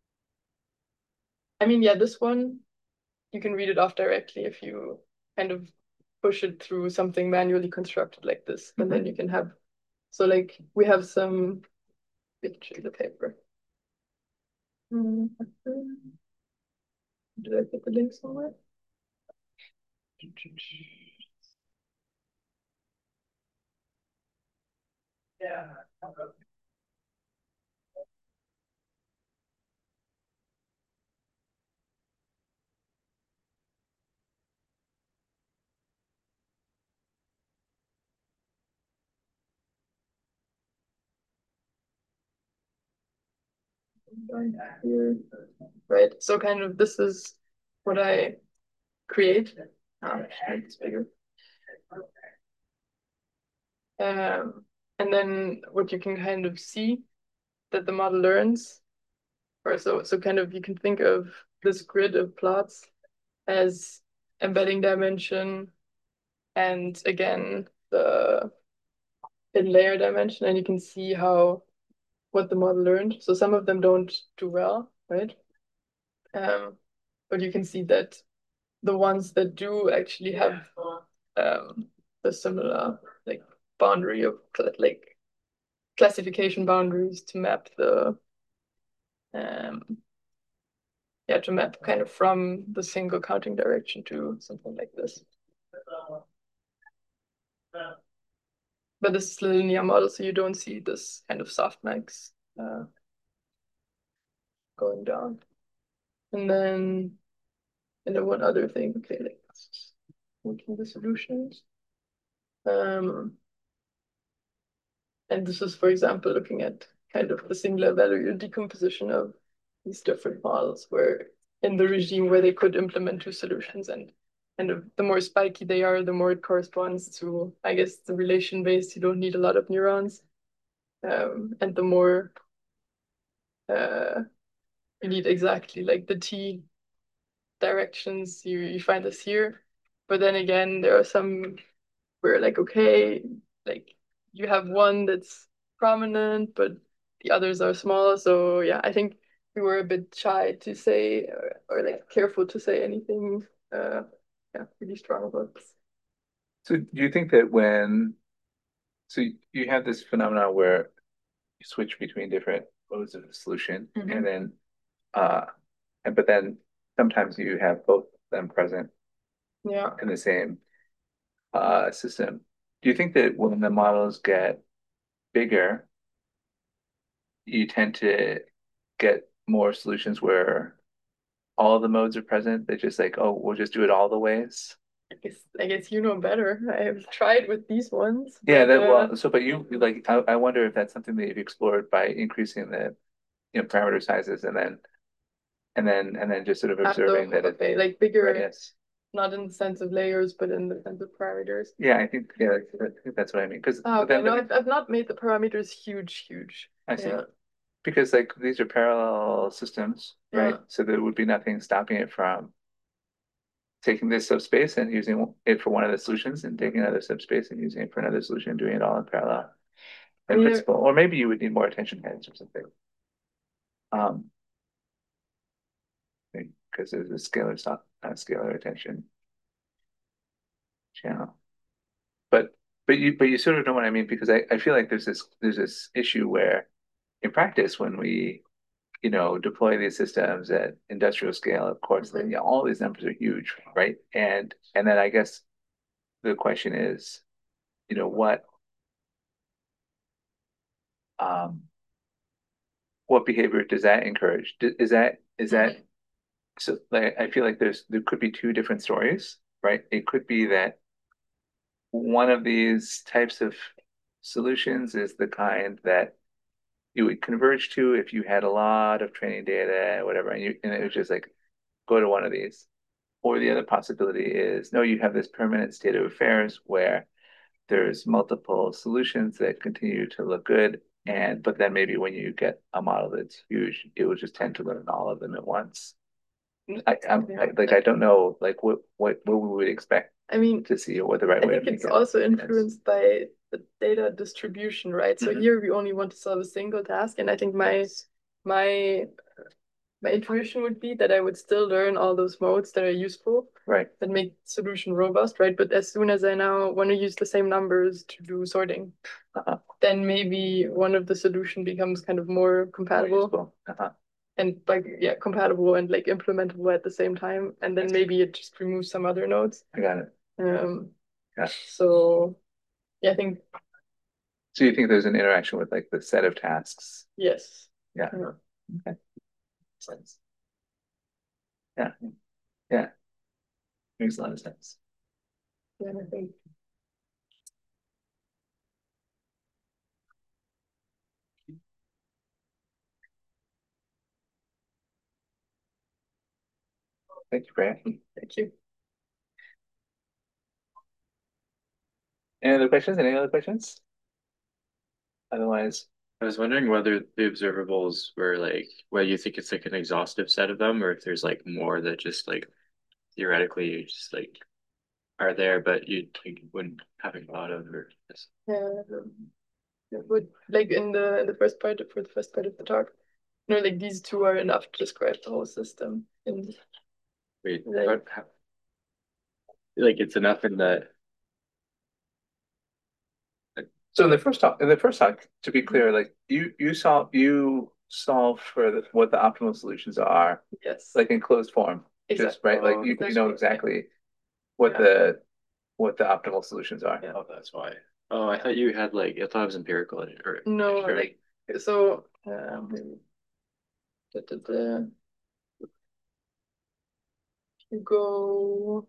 Speaker 2: I mean, yeah, this one, you can read it off directly if you kind of push it through something manually constructed like this. And then you can have, so like, we have some picture of the paper. Mm, Did I put the link somewhere? Yeah. Here. Right. So kind of this is what I create. Um, it's bigger. Um, and then what you can kind of see that the model learns, or so so kind of you can think of this grid of plots as embedding dimension and again the in layer dimension, and you can see how what the model learned. So some of them don't do well, right? Um, but you can see that the ones that do actually have um, the similar like boundary of like classification boundaries to map the um, yeah to map kind of from the single counting direction to something like this. But this is a linear model, so you don't see this kind of softmax uh, going down. And then and then one other thing, okay, like looking the solutions. Um, and this is, for example, looking at kind of the singular value decomposition of these different models where in the regime where they could implement two solutions and kind of the more spiky they are, the more it corresponds to, I guess, the relation based, you don't need a lot of neurons. Um, and the more uh, you need exactly like the T directions, you, you find this here. But then again, there are some where like, okay, like you have one that's prominent, but the others are small. So yeah, I think we were a bit shy to say or, or like careful to say anything uh yeah, really strong about this.
Speaker 1: So do you think that when so you have this phenomenon where you switch between different modes of the solution,
Speaker 2: Mhm.
Speaker 1: and then uh, and but then sometimes you have both of them present
Speaker 2: Yeah.
Speaker 1: in the same uh, system. Do you think that when the models get bigger, you tend to get more solutions where all of the modes are present? They just like, oh, we'll just do it all the ways.
Speaker 2: I guess I guess you know better. I have tried with these ones,
Speaker 1: Yeah,
Speaker 2: but
Speaker 1: that
Speaker 2: uh
Speaker 1: well, so but you like I, I wonder if that's something that you've explored by increasing the you know parameter sizes and then and then and then just sort of
Speaker 2: after
Speaker 1: observing that it
Speaker 2: okay, like
Speaker 1: right,
Speaker 2: bigger,
Speaker 1: yes.
Speaker 2: not in the sense of layers, but in the sense of parameters.
Speaker 1: Yeah, I think yeah, I think that's what I mean. Because
Speaker 2: Oh, okay,
Speaker 1: then
Speaker 2: no, I've I've not made the parameters huge, huge.
Speaker 1: I see.
Speaker 2: Yeah,
Speaker 1: Because like these are parallel systems, right?
Speaker 2: yeah.
Speaker 1: So there would be nothing stopping it from taking this subspace and using it for one of the solutions and taking another subspace and using it for another solution, doing it all in parallel
Speaker 2: I
Speaker 1: in
Speaker 2: mean, there,
Speaker 1: principle. Or maybe you would need more attention heads or something. Um, because there's a scalar soft, uh, scalar attention channel. But but you but you sort of know what I mean because I, I feel like there's this there's this issue where in practice when we you know, deploy these systems at industrial scale, of course, then yeah, all these numbers are huge, right? And and then I guess the question is, you know, what um what behavior does that encourage? Is that is that so like I feel like there's there could be two different stories, right? It could be that one of these types of solutions is the kind that you would converge to if you had a lot of training data, whatever, and you and it was just like go to one of these. Or the other possibility is no, you have this permanent state of affairs where there's multiple solutions that continue to look good. And but then maybe when you get a model that's huge, it will just tend to learn all of them at once. I, I'm I, like I don't know like what what what we would expect
Speaker 2: I mean,
Speaker 1: to see or what the right
Speaker 2: I
Speaker 1: way of
Speaker 2: think it's
Speaker 1: making it
Speaker 2: also
Speaker 1: is.
Speaker 2: influenced by the data distribution, right? So
Speaker 1: Mhm.
Speaker 2: here we only want to solve a single task, and I think my my my intuition would be that I would still learn all those modes that are useful,
Speaker 1: Right.
Speaker 2: that make solution robust, right? But as soon as I now want to use the same numbers to do sorting,
Speaker 1: Uh-huh.
Speaker 2: then maybe one of the solution becomes kind of more compatible
Speaker 1: Uh-huh.
Speaker 2: and like yeah, compatible and like implementable at the same time. And then maybe it just removes some other nodes.
Speaker 1: I got it.
Speaker 2: Um,
Speaker 1: Yeah.
Speaker 2: so yeah, I think
Speaker 1: So you think there's an interaction with like the set of tasks?
Speaker 2: yes.
Speaker 1: Yeah.
Speaker 2: Yeah.
Speaker 1: Okay. Sense. Yeah. Yeah. Makes a lot of sense.
Speaker 2: Yeah, I think
Speaker 1: Thank you, Freya.
Speaker 2: thank you.
Speaker 1: Any other questions? Any other questions? Otherwise,
Speaker 3: I was wondering whether the observables were like, whether you think it's like an exhaustive set of them, or if there's like more that just like theoretically just like are there, but you like, wouldn't haven't thought of or just.
Speaker 2: Yeah, um, it would like in the in the first part for the first part of the talk, you know, like these two are enough to describe the whole system. And
Speaker 3: Wait,
Speaker 2: like,
Speaker 3: how- how- like it's enough in the
Speaker 1: so in the first talk, in the first talk, to be clear, like you you solve you solve for the, what the optimal solutions are,
Speaker 2: yes,
Speaker 1: like in closed form, just
Speaker 2: exactly.
Speaker 1: right, like you you know exactly what
Speaker 2: Yeah.
Speaker 1: the what the optimal solutions are.
Speaker 2: Yeah.
Speaker 3: oh, that's why. Oh, I thought you had like I thought it was empirical or
Speaker 2: No,
Speaker 3: sure.
Speaker 2: like so um da, da, da. You go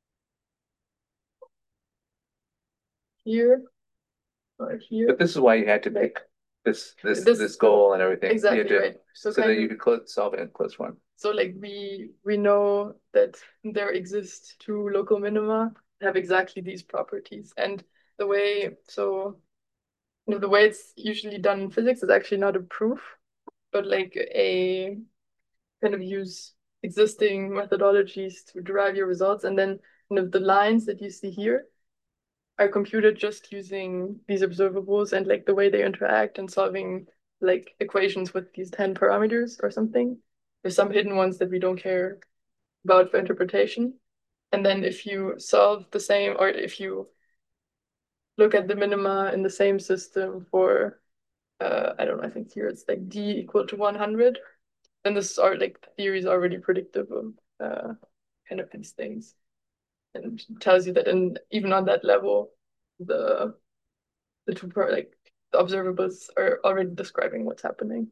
Speaker 2: here or here.
Speaker 1: But this is why you had to pick this this
Speaker 2: This-
Speaker 1: this goal and everything. You had
Speaker 2: Exactly
Speaker 1: to-
Speaker 2: right. So,
Speaker 1: So that
Speaker 2: kind
Speaker 1: you
Speaker 2: of
Speaker 1: could close solve it in closed form.
Speaker 2: so like we we know that there exist two local minima that have exactly these properties. And the way so you know, the way it's usually done in physics is actually not a proof, but like a kind of use existing methodologies to derive your results. And then kind of the lines that you see here are computed just using these observables and like the way they interact and solving like equations with these ten parameters or something. There's some hidden ones that we don't care about for interpretation. And then if you solve the same, or if you look at the minima in the same system for, uh, I don't know, I think here it's like d equal to one hundred, then this are like the theory is already predictive of uh, kind of these things, and tells you that in even on that level, the the two part like the observables are already describing what's happening.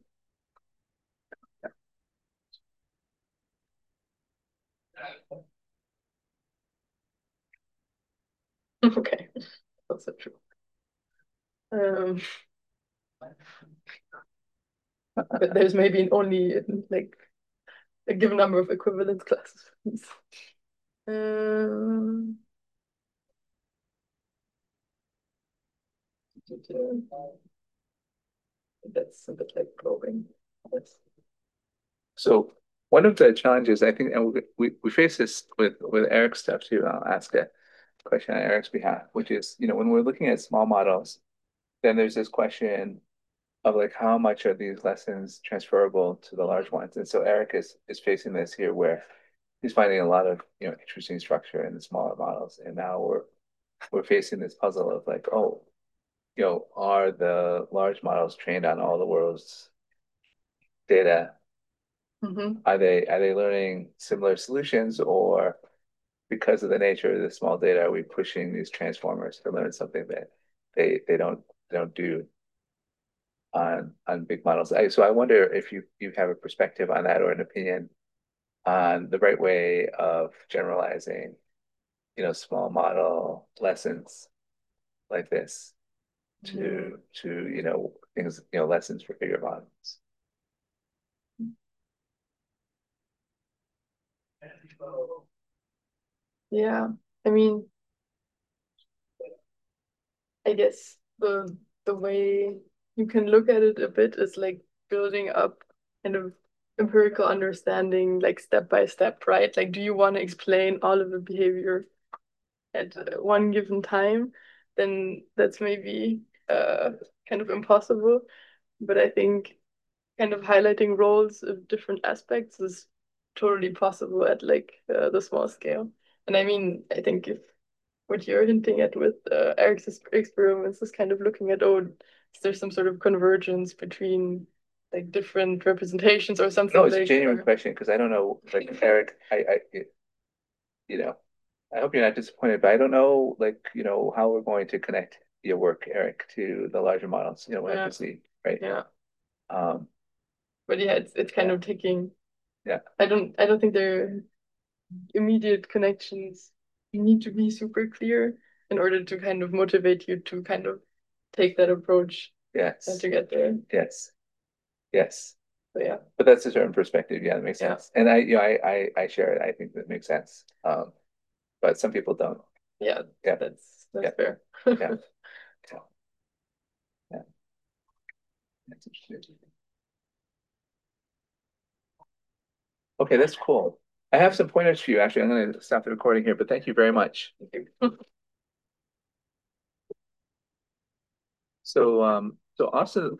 Speaker 2: Okay, that's so true. Um, but there's maybe only like a given number of equivalence classes for these. Um, that's a bit like probing. Yes.
Speaker 1: So one of the challenges I think, and we we, we face this with with Eric's stuff too. I'll ask a question on Eric's behalf, which is, you know, when we're looking at small models, then there's this question of like how much are these lessons transferable to the large ones? And so Eric is is facing this here where he's finding a lot of, you know, interesting structure in the smaller models. And now we're we're facing this puzzle of like, oh, you know, are the large models trained on all the world's data
Speaker 2: Hmm.
Speaker 1: Are they are they learning similar solutions, or because of the nature of the small data, are we pushing these transformers to learn something that they they don't they don't do on on big models? I, so I wonder if you you have a perspective on that or an opinion on the right way of generalizing, you know, small model lessons like this to to you know things, you know, lessons for bigger models.
Speaker 2: Yeah, I mean, I guess the the way you can look at it a bit is like building up kind of empirical understanding, like step by step, right? Like, do you want to explain all of the behavior at uh, one given time? Then that's maybe uh kind of impossible. But I think kind of highlighting roles of different aspects is totally possible at like uh, the small scale. And I mean, I think if what you're hinting at with uh, Eric's ex- experiments is kind of looking at, oh, is there some sort of convergence between like different representations or
Speaker 1: No,
Speaker 2: something
Speaker 1: it's a
Speaker 2: like,
Speaker 1: genuine
Speaker 2: or,
Speaker 1: question because I don't know, like Eric, I, I, you know, I hope you're not disappointed, but I don't know, like, you know, how we're going to connect your work, Eric, to the larger models. You know, we'll have
Speaker 2: yeah,
Speaker 1: to see, right?
Speaker 2: yeah.
Speaker 1: Um,
Speaker 2: But yeah, it's it's kind
Speaker 1: yeah,
Speaker 2: of taking.
Speaker 1: yeah,
Speaker 2: I don't I don't think there are immediate connections. You need to be super clear in order to kind of motivate you to kind of take that approach and
Speaker 1: yes,
Speaker 2: to get there.
Speaker 1: yes, yes.
Speaker 2: So yeah,
Speaker 1: But that's a certain perspective. Yeah, that makes
Speaker 2: yeah,
Speaker 1: sense. And I, you know, I, I, I share it. I think that makes sense. Um, but some people don't.
Speaker 2: yeah.
Speaker 1: Yeah,
Speaker 2: That's
Speaker 1: yeah,
Speaker 2: that's fair.
Speaker 1: yeah, yeah, yeah. That's interesting. Okay, that's cool. I have some pointers for you. Actually, I'm going to stop the recording here, but thank you very much. So, um, so also